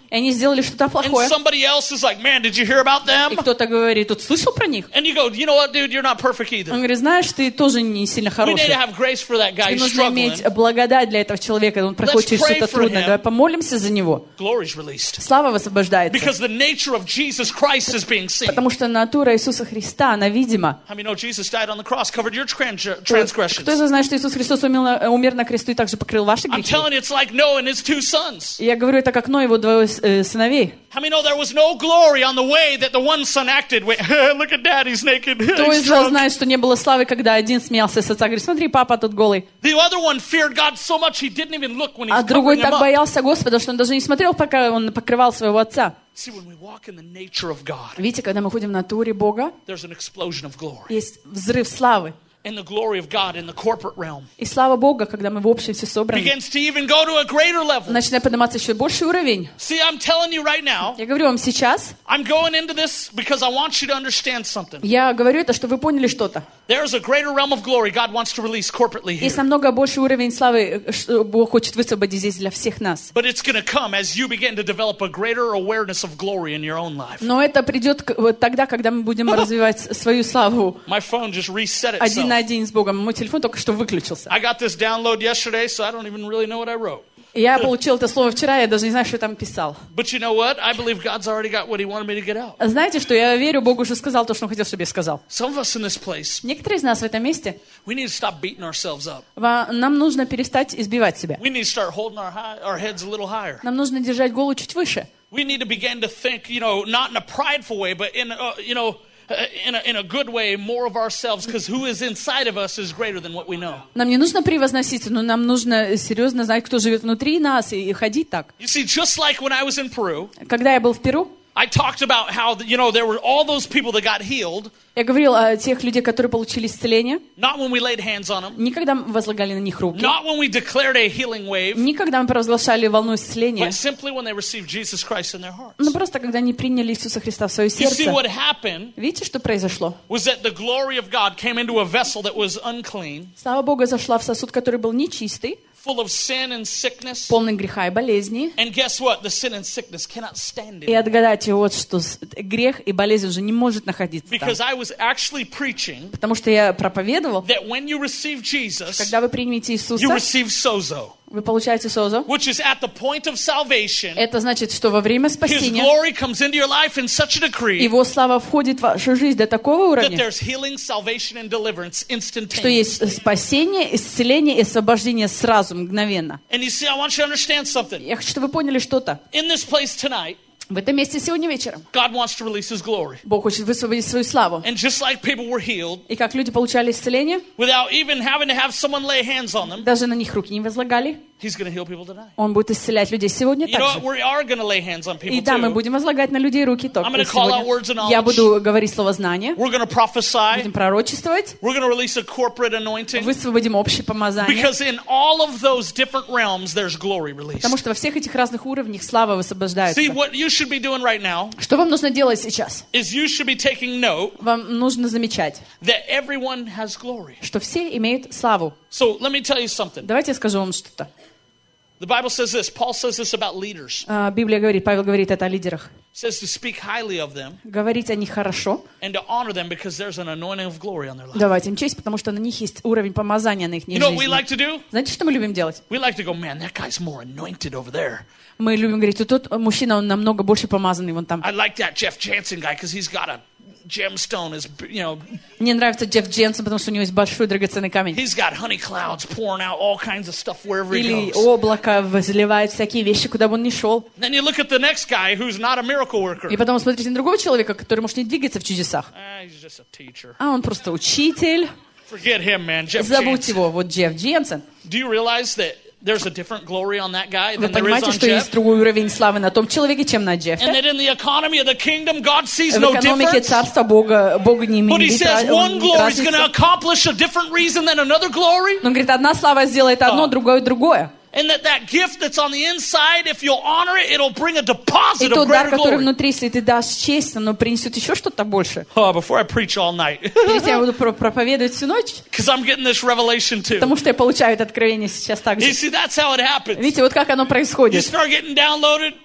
И они сделали что-то And плохое. somebody else is like, man, did you hear about them? И кто-то говорит, тут слышал про них? And you go, you know what, dude, you're not perfect Он either. говорит, знаешь, ты тоже не сильно We need to хороший. have grace for that guy. Тебе He's нужно иметь struggling. благодать для этого человека. Он проходит через pray что-то for трудное. him. Давай помолимся за него. Glory's released. Слава высвобождается. Because the nature of Jesus Christ is being seen. Потому что натура Иисуса Христа, она видима. How many know Jesus died on the cross, covered your trans- Кто transgressions? из вас знает, что Иисус Христос умер на, умер на кресту и также покрыл ваши I'm грехи? telling you, it's like Noah and his two sons. И я говорю, это как Ной, его двое э, сыновей. How many know there was no glory on the way that the one son acted? Wait, look at dad, he's naked. Кто He's из вас drunk. знает, что не было славы, когда один смеялся с отца, говорит, смотри, папа тут голый. The other one feared God so much he didn't even look when he А was другой covering him так up. боялся Господа, что он даже не смотрел, пока он покрывал своего отца. See, when we walk in the nature of God, Видите, когда мы ходим в натуре Бога, there's an explosion of glory. есть взрыв славы. And the glory of God in the corporate realm И слава Бога, когда мы в общем все собраны, begins to even go to a greater level. начинает подниматься еще больший уровень. See, I'm telling you right now, Я говорю вам сейчас, I'm going into this because I want you to understand something. я говорю это, чтобы вы поняли что-то. There's a greater realm of glory God wants to release corporately Есть here. намного больший уровень славы, что Бог хочет высвободить здесь для всех нас. But it's going to come as you begin to develop a greater awareness of glory in your own life. Но это придет к- вот тогда, когда мы будем развивать свою славу My phone just reset один на itself. один с Богом. Мой телефон только что выключился. I got this download yesterday, so I don't even really know what I wrote. И я получил это слово вчера, я даже не знаю, что я там писал. But you know what? I believe God's already got what he wanted me to get out. Знаете, что я верю, Бог уже сказал то, что Он хотел, чтобы я сказал. Some of us in this place, Некоторые из нас в этом месте, we need to stop beating ourselves up. ва- нам нужно перестать избивать себя. We need to start holding our, high, our heads a little higher. Нам нужно держать голову чуть выше. We need to begin to think, you know, not in a prideful way, but in, a, you know, uh, in a, in a good way, more of ourselves, because who is inside of us is greater than what we know. Нам не нужно превозноситься, но нам нужно серьезно знать, кто живет внутри нас, и, и ходить так. You see, just like when I was in Peru, Когда я был в Перу, I talked about how, you know, there were all those people that got healed, я говорил о тех людях, которые получили исцеление, not when we laid hands on them, не когда мы возлагали на них руки, not when we declared a healing wave, не когда мы провозглашали волну исцеления, but simply when they received Jesus Christ in their hearts. но просто когда они приняли Иисуса Христа в свое You see, сердце. what happened Видите, что произошло? was that the glory of God came into a vessel that was unclean, Слава Бога зашла в сосуд, который был нечистый, full of sin and sickness. полный греха и болезни. And guess what? The sin and sickness cannot stand И it. отгадайте вот, что с- грех и болезнь уже не может находиться там. Because I was actually preaching Потому что я проповедовал, that when you receive Jesus, когда вы примете you Иисуса, receive sozo, вы получаете созу. which is at the point of salvation. Это значит, что во время His спасения glory comes into your life in such a degree Его слава входит в вашу жизнь до такого that уровня, there's healing, salvation, and deliverance что instantaneously. есть спасение, исцеление и освобождение сразу, мгновенно. And you see, I want you to understand something. Я хочу, чтобы вы поняли что-то. In this place tonight, В этом месте сегодня вечером God wants to release His glory. Бог хочет высвободить свою славу. And just like people were healed, И как люди получали исцеление, without even having to have someone lay hands on them, даже на них руки не возлагали, He's going to heal people tonight. Он будет исцелять людей сегодня You know what? также. We are going to lay hands on people И да, мы too. будем возлагать на людей руки только I'm gonna call out words of сегодня. knowledge. Я буду говорить слово знания, We're going to prophesy. будем пророчествовать, We're going to release a corporate anointing. высвободим общее помазание. Because in all of those different realms, there's glory released. Потому что во всех этих разных уровнях слава высвобождается. See, what you should be doing right now Что вам нужно делать сейчас? is you should be taking note Вам нужно замечать, that everyone has glory. что все имеют славу. So let me tell you something. Давайте я скажу вам что-то. The Bible says this. Paul says this about leaders. А, Библия говорит, Павел говорит это о лидерах. It says to speak highly of them Говорить о них хорошо, and to honor them because there's an anointing of glory on their life. давать им честь, потому что на них есть уровень помазания на их You know what we жизни. like to do? Знаете, что мы любим делать? We like to go, man, that guy's more anointed over there. Мы любим говорить, вот тот мужчина, он намного больше помазанный, вон там. I like that Jeff Jansen guy because he's got a gemstone, is you know, Мне нравится Джефф Дженсон, потому что у него есть большой драгоценный камень. he's got honey clouds pouring out all kinds of stuff wherever he Или goes. облако возливает всякие вещи, куда бы он ни шел. Then you look at the next guy who's not a miracle worker. И потом смотрите на другого человека, который может не двигаться в чудесах. Ah, he's just a teacher. А он просто учитель. Forget him, man. Jeff Забудь Jansen. его, вот Джефф Дженсон. Do you realize that there's a different glory on that guy Вы than there is понимаете, on что есть Jeff? другой уровень славы на том человеке, чем на Джеффе? And that in the economy of the kingdom, God sees В no экономике difference. царства Бога, Бога не But he имеет says ра- one glory is going to разницы. accomplish a different reason than another glory. Но он говорит, одна слава сделает одно, другое другое. And that that gift that's on the inside, if you'll honor it, it'll bring a И deposit of тот дар, greater который glory. внутри, если ты дашь честь, оно принесет еще что-то больше. Oh, before I preach all night. Перед тем я буду про- проповедовать всю ночь, Because I'm getting this revelation too. потому что я получаю это откровение сейчас You также. see, that's how it happens. Видите, вот как оно You происходит. start getting downloaded,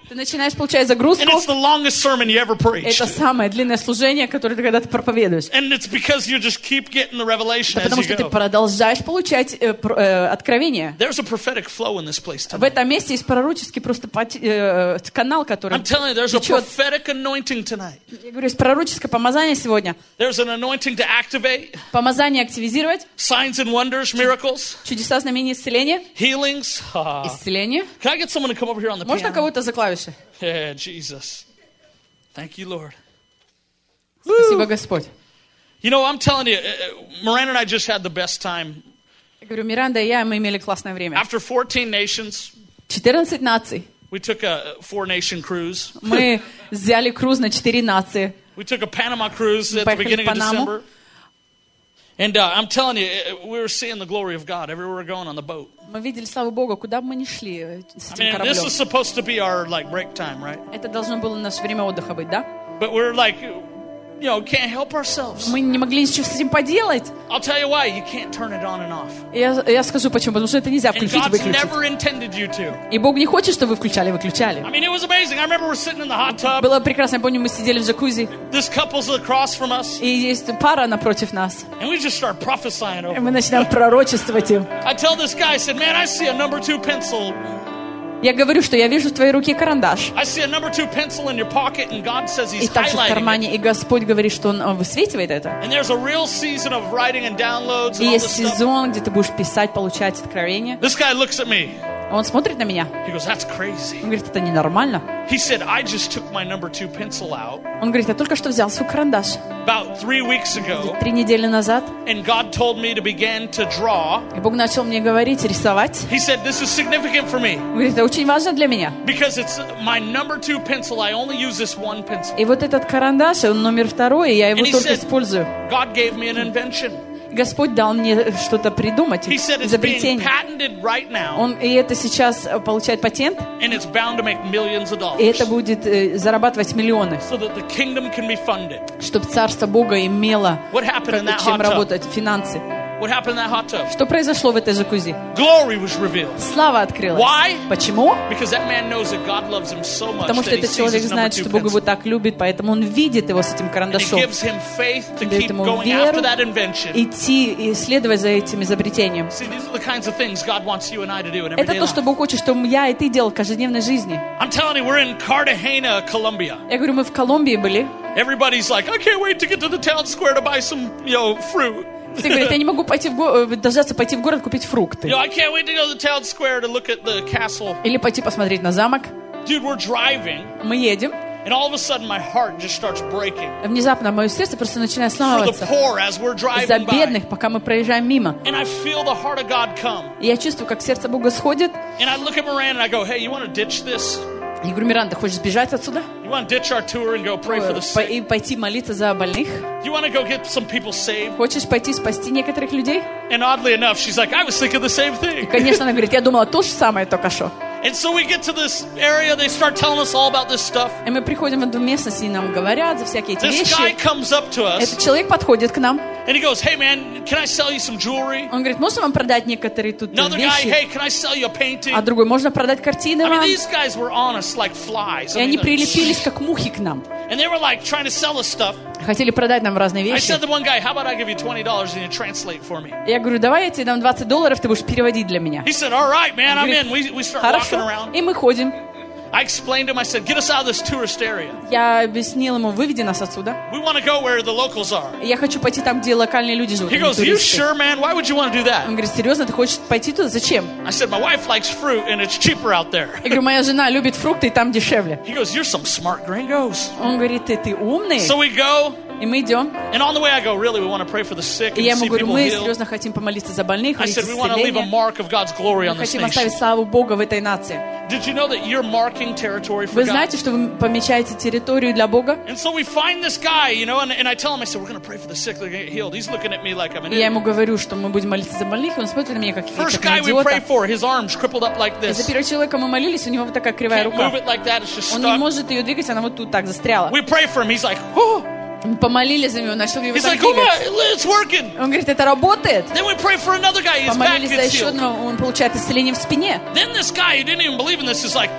Ты начинаешь получать загрузку. And it's the longest sermon you ever preached. Это самое длинное служение, которое ты когда-то проповедуешь. And it's because you just keep getting the revelation Это as потому you что ты go. продолжаешь получать э, про- э, откровение. There's a prophetic flow in this place В tonight. этом месте есть пророческий просто поти- э, канал, который I'm telling you, there's a течет. prophetic anointing tonight. Я говорю, есть пророческое помазание сегодня. There's an anointing to activate Помазание активизировать, signs and wonders, miracles, чудеса, знамения, исцеления. healings. Ah. Исцеление. Can I get someone to come over here on the Можно piano? кого-то за клавиши? Yeah, Jesus. Thank you, Lord. Спасибо, Господь. You know, I'm telling you, uh, Miranda and I just had the best time. Я говорю, Миранда и я, мы имели классное время. After fourteen nations, четырнадцать наций. we took a four-nation cruise. Мы взяли круз на четыре нации. We took a Panama cruise at the Поехали в beginning of Панаму. December. And uh, I'm telling you, uh, we were seeing the glory of God everywhere we're going on the boat. Мы видели, слава Богу, куда бы мы ни шли э, с I этим mean, this кораблем. is supposed to be our like break time, right? Это должно было наше время отдыха быть, да? But we're like, you know, can't help ourselves. Мы не могли ничего с этим поделать. I'll tell you why. You can't turn it on and off. Я, я скажу почему. Потому что это нельзя And включить и God's выключить. never intended you to. И Бог не хочет, чтобы вы включали и выключали. I mean, it was amazing. I remember we're sitting in the hot tub. Было прекрасно. Я помню, мы сидели в джакузи, This couple's across from us. и есть пара напротив нас. And we just start prophesying И over мы them. начинаем пророчествовать им. I tell this guy, I said, man, I see a number two pencil. Я говорю, что я вижу в твоей руке карандаш. I see a number two pencil in your pocket, and God says И He's также в highlighting it. кармане. И Господь говорит, что Он э, высветивает это. And there's a real season of writing and downloads И and all есть this stuff. сезон, где ты будешь писать, получать откровение. This guy looks at me. Он смотрит на меня. He goes, that's crazy. Он говорит, это ненормально. He said, I just took my number two pencil out Он говорит, я только что взял свой карандаш. about three weeks ago, Три недели назад. and God told me to begin to draw. И Бог начал мне говорить, рисовать. He said, this is significant for me Он говорит, это очень важно для меня. because it's my number two pencil. I only use this one pencil. И вот этот карандаш, он номер второй, и я его And he только said- использую. God gave me an invention. Господь дал мне что-то придумать, He said it's being изобретение. patented right now, Он, и это сейчас э, получает патент, and it's bound to make millions of и это dollars будет э, зарабатывать миллионы, so that the kingdom can be funded. чтобы Царство Бога имело What happened in как- that чем hot tub? работать, финансы. What happened in that hot tub? Что произошло в этой джакузи? Glory was revealed. Слава открылась. Why? Почему? Because that man knows that God loves him so much Потому что that he этот sees человек his number знает, two что Бог его pencil. так любит, поэтому он видит его с этим And it карандашом. gives him faith to Дает keep ему going веру after that invention. идти и следовать за этим изобретением. See, these are the kinds of things God wants you and I to do in Это everyday то, что life. Бог хочет, чтобы я и ты делал в каждодневной жизни. I'm telling you, we're in Cartagena, Colombia. Я говорю, мы в Колумбии были. Everybody's like, I can't wait to get to the town square to buy some, you know, fruit. Все говорят, я не могу пойти в го- э, дождаться пойти в город купить You фрукты. know, I can't wait to go to the town square to look at the castle. Или пойти посмотреть на замок. Dude, we're driving, Мы едем. and all of a sudden my heart just starts breaking Внезапно мое сердце просто начинает for the сломаться poor as we're за driving by. бедных, пока мы проезжаем мимо. And I feel the heart of God come. И я чувствую, как сердце Бога сходит. And I look at Miranda and I go, hey, you want to ditch this? Я говорю, Миранда, ты хочешь сбежать отсюда? You want to ditch our tour and go pray for the По- sick? И пойти молиться за больных? You want to go get some people saved? Хочешь пойти спасти некоторых людей? And oddly enough, she's like, I was thinking the same И, thing. конечно, она говорит, я думала то же самое только что. And so we get to this area, they start telling us all about this stuff. И мы приходим в эту местность, и нам говорят за всякие эти This guy вещи. comes up to us Этот человек подходит к нам. and he goes, hey man, can I sell you some jewelry? Он говорит, можно вам продать некоторые тут э, Another guy, вещи? hey, can I sell you a painting? А другой, можно продать картины I mean, вам? these guys were on us like flies. И I они mean, прилепились, как мухи к нам. and they were like trying to sell us stuff. Хотели продать нам разные I вещи. said to one guy, how about I give you twenty dollars and you translate for me? Я говорю, давай я тебе дам двадцать долларов, ты будешь переводить для меня. He said, all right, man, I'm Говорит, in. We, we start walking Хорошо. around. И мы ходим. I explained to him, I said, get us out of this tourist area. Я объяснил ему, выведи нас отсюда. We want to go where the locals are. Я хочу пойти там, где локальные люди живут. He а не goes, you туристы. sure, man? Why would you want to do that? Он говорит, серьезно, ты хочешь пойти туда? Зачем? I said, my wife likes fruit and it's cheaper out there. Я говорю, моя жена любит фрукты, и там дешевле. He goes, you're some smart gringos. Он говорит, ты, ты умный? So we go, И мы идем. and on the way I go, really, we want to pray for the sick И я and ему see говорю, people мы healed. серьезно хотим помолиться за больных, I увидеть said, we want to leave a исцеление. mark of God's glory on Мы this хотим nation. оставить славу Бога в этой нации. Did you know that you're marking territory for Вы God? знаете, что вы помечаете территорию для Бога? And so we find this guy, you know, and, and I tell him, I said, we're going to pray for the sick, they're going to get healed. He's looking at me like I'm an И я ему idiot. говорю, что мы будем молиться за больных, и он смотрит на меня, как, First как на guy we pray идиота. for, his arm's crippled up like И за this. первого человека мы молились, у него вот такая кривая Can't рука. move it like that, it's just Он не stuck. может ее двигать, она вот тут так застряла. We pray for him, he's like, oh. Мы помолились за него, начал его He's так like, oh двигать. my, it's working. Он говорит, это работает. Then we pray for another guy, his back Помолились за gets еще healed. одного, он получает исцеление в спине. Then this guy who didn't even believe in this is like,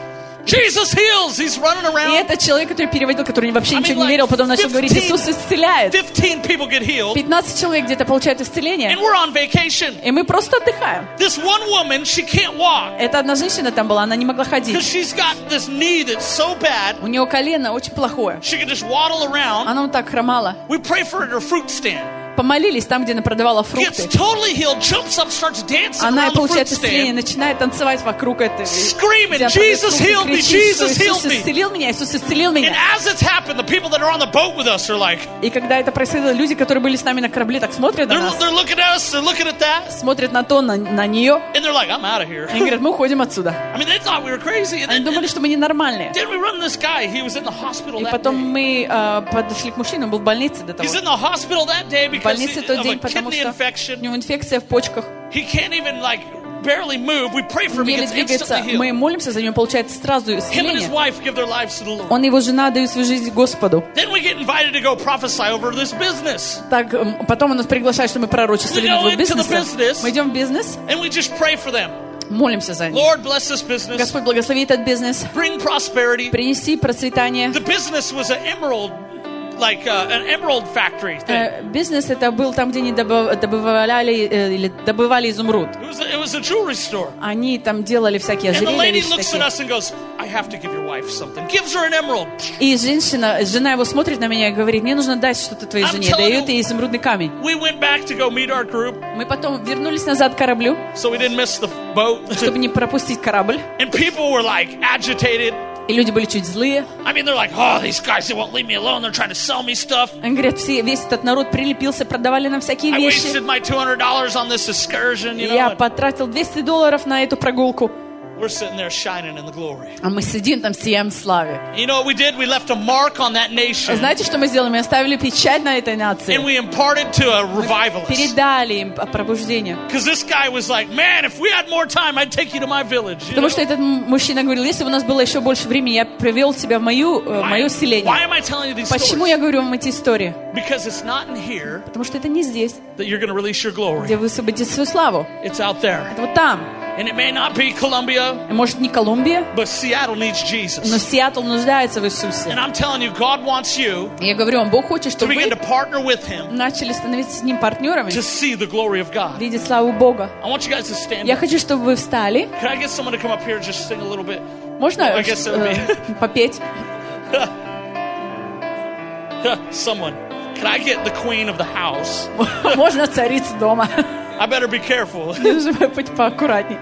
Jesus heals. He's running И around. этот человек, который переводил, который вообще I ничего mean, не like верил, потом начал говорить, Иисус исцеляет. fifteen people get healed. пятнадцать человек где-то получают исцеление. And we're on vacation. И мы просто отдыхаем. This one woman, she can't walk Эта одна женщина там была, она не могла because ходить. she's got this knee that's so bad, У нее колено очень плохое. she can just waddle around. Она вот так хромала. We pray for her at her fruit stand. Помолились там, где она продавала Gets фрукты. totally healed, jumps up, starts dancing Она around the fruit получает исцеление, stand, начинает танцевать вокруг этой. screaming, где она Jesus продает фрукты, healed me, кричит, что Jesus Иисус healed me. исцелил меня, Иисус исцелил And меня. as it's happened, the people that are on the boat with us are like, И когда это происходило, люди, которые были с нами на корабле, так смотрят на they're, нас, they're looking at us, they're looking at that, смотрят на то, на, на нее, and they're like, I'm out of here. и говорят, мы уходим отсюда. I mean, they thought we were crazy. And Они then, думали, что мы ненормальные. then we run this guy. He was in the hospital И that потом day. мы э, подошли к мужчине, он был в больнице до того. He's in the hospital that day В because больнице тот of a день, потому kidney что infection. у него инфекция в почках. He can't even like barely move. We pray for him. He Еле gets двигается. instantly Мы healed. молимся за него, получается сразу Him and his исцеление. wife give their lives to the Lord. Он и его жена дают свою жизнь Господу. Then we get invited to go prophesy over this business. Так, м, потом он нас приглашает, что мы пророчествовали We над go его into the бизнесом. business. Мы идем в бизнес, And we just pray for them. молимся за них. Lord, bless this business. Господь, благослови этот бизнес, Bring prosperity. принеси процветание. The business was an emerald, like uh, an emerald factory thing. Э, Бизнес это был там, где они добыв- добывали э, или добывали изумруд. It was a, it was a jewelry store. Они там делали всякие And the ожерелья, lady вещи looks at такие. us and goes, I have to give your wife something. Gives her an emerald. И женщина, жена его смотрит на меня и говорит, мне нужно дать что-то твоей I'm жене. telling Дает you- ей изумрудный камень. We went back to go meet our group, Мы потом вернулись назад к кораблю, so we didn't miss the boat. чтобы не пропустить корабль. And people were like agitated. И люди были чуть злые. I mean, they're like, oh, these guys, they won't leave me alone. They're trying to sell me stuff. Они говорят, все, весь этот народ прилепился, продавали нам всякие I вещи. wasted my two hundred dollars on this excursion, you know. Я and потратил двести долларов на эту прогулку. We're sitting there shining in the glory. А мы сидим там, сияем в славе. You know what we did? We left a mark on that nation. Знаете, что мы сделали? Мы оставили печать на этой And нации. we imparted to a revivalist. Передали им пробуждение. Because this guy was like, man, if we had more time, I'd take you to my village. You Потому know? что этот м- мужчина говорил, если бы у нас было еще больше времени, я привел тебя в мою, э, Why, мое why селение. am I telling you these Почему stories? я говорю вам эти истории? Because it's not in here Потому что это не здесь, that you're going to release your где glory. вы высвободите свою славу. It's out there. Это вот там. And it may not be Columbia, И, может, не Колумбия, but Seattle needs но Jesus. Сиэтл нуждается в Иисусе. And I'm telling you, God wants you И я говорю вам, Бог хочет, to чтобы begin вы to partner with Him начали становиться с Ним партнерами, to see the glory of God. видеть славу Бога. I want you guys to stand Я up. хочу, чтобы вы встали. Can I get someone to come up here and just sing a little bit? Можно I guess it would э, попеть? Someone. Can I get the queen of the house? Можно царицу дома. I better be careful. Нужно быть поаккуратней.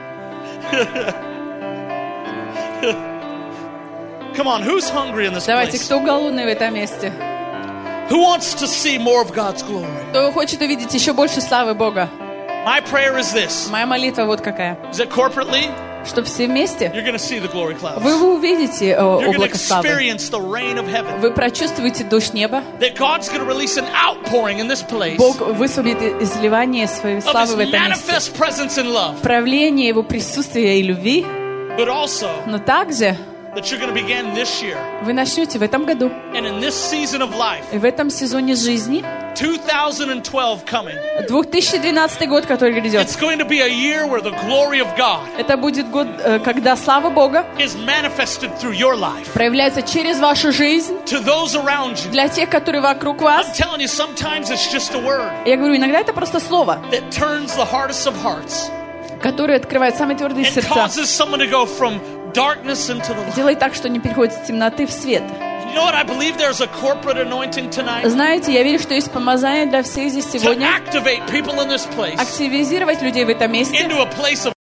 Come on, who's hungry in this Давайте, place? кто голодный в этом месте? Who wants to see more of God's glory? Кто хочет увидеть еще больше славы Бога? My prayer is this, Моя молитва вот какая. is that corporately, Что все вместе you're going to see the glory clouds. вы увидите э, You're going to облако славы. experience the rain of heaven. Вы прочувствуете дождь неба. That God's going to release an outpouring in this place Бог высвободит изливание своей of славы His в этом месте. manifest presence and love. Проявление Его присутствия и любви. But also Но также that you're going to begin this year вы начнете в этом году and in this season of life, и в этом сезоне жизни, two thousand twelve coming. две тысячи двенадцатый год, который грядет, It's going to be a year where the glory of God это будет год, э, когда слава Бога is manifested through your life проявляется через вашу жизнь, to those around you. для тех, которые вокруг I'm вас. telling you, sometimes it's just a word Я говорю, иногда это просто слово, that turns the hardest of hearts которое открывает самые твердые and сердца. causes someone to go from darkness into the light. Делает так, что не переходит с темноты в свет. You know what? I believe there's a corporate anointing tonight Знаете, я верю, что есть помазание для всех здесь to сегодня activate people in this place активизировать людей в этом месте into a place of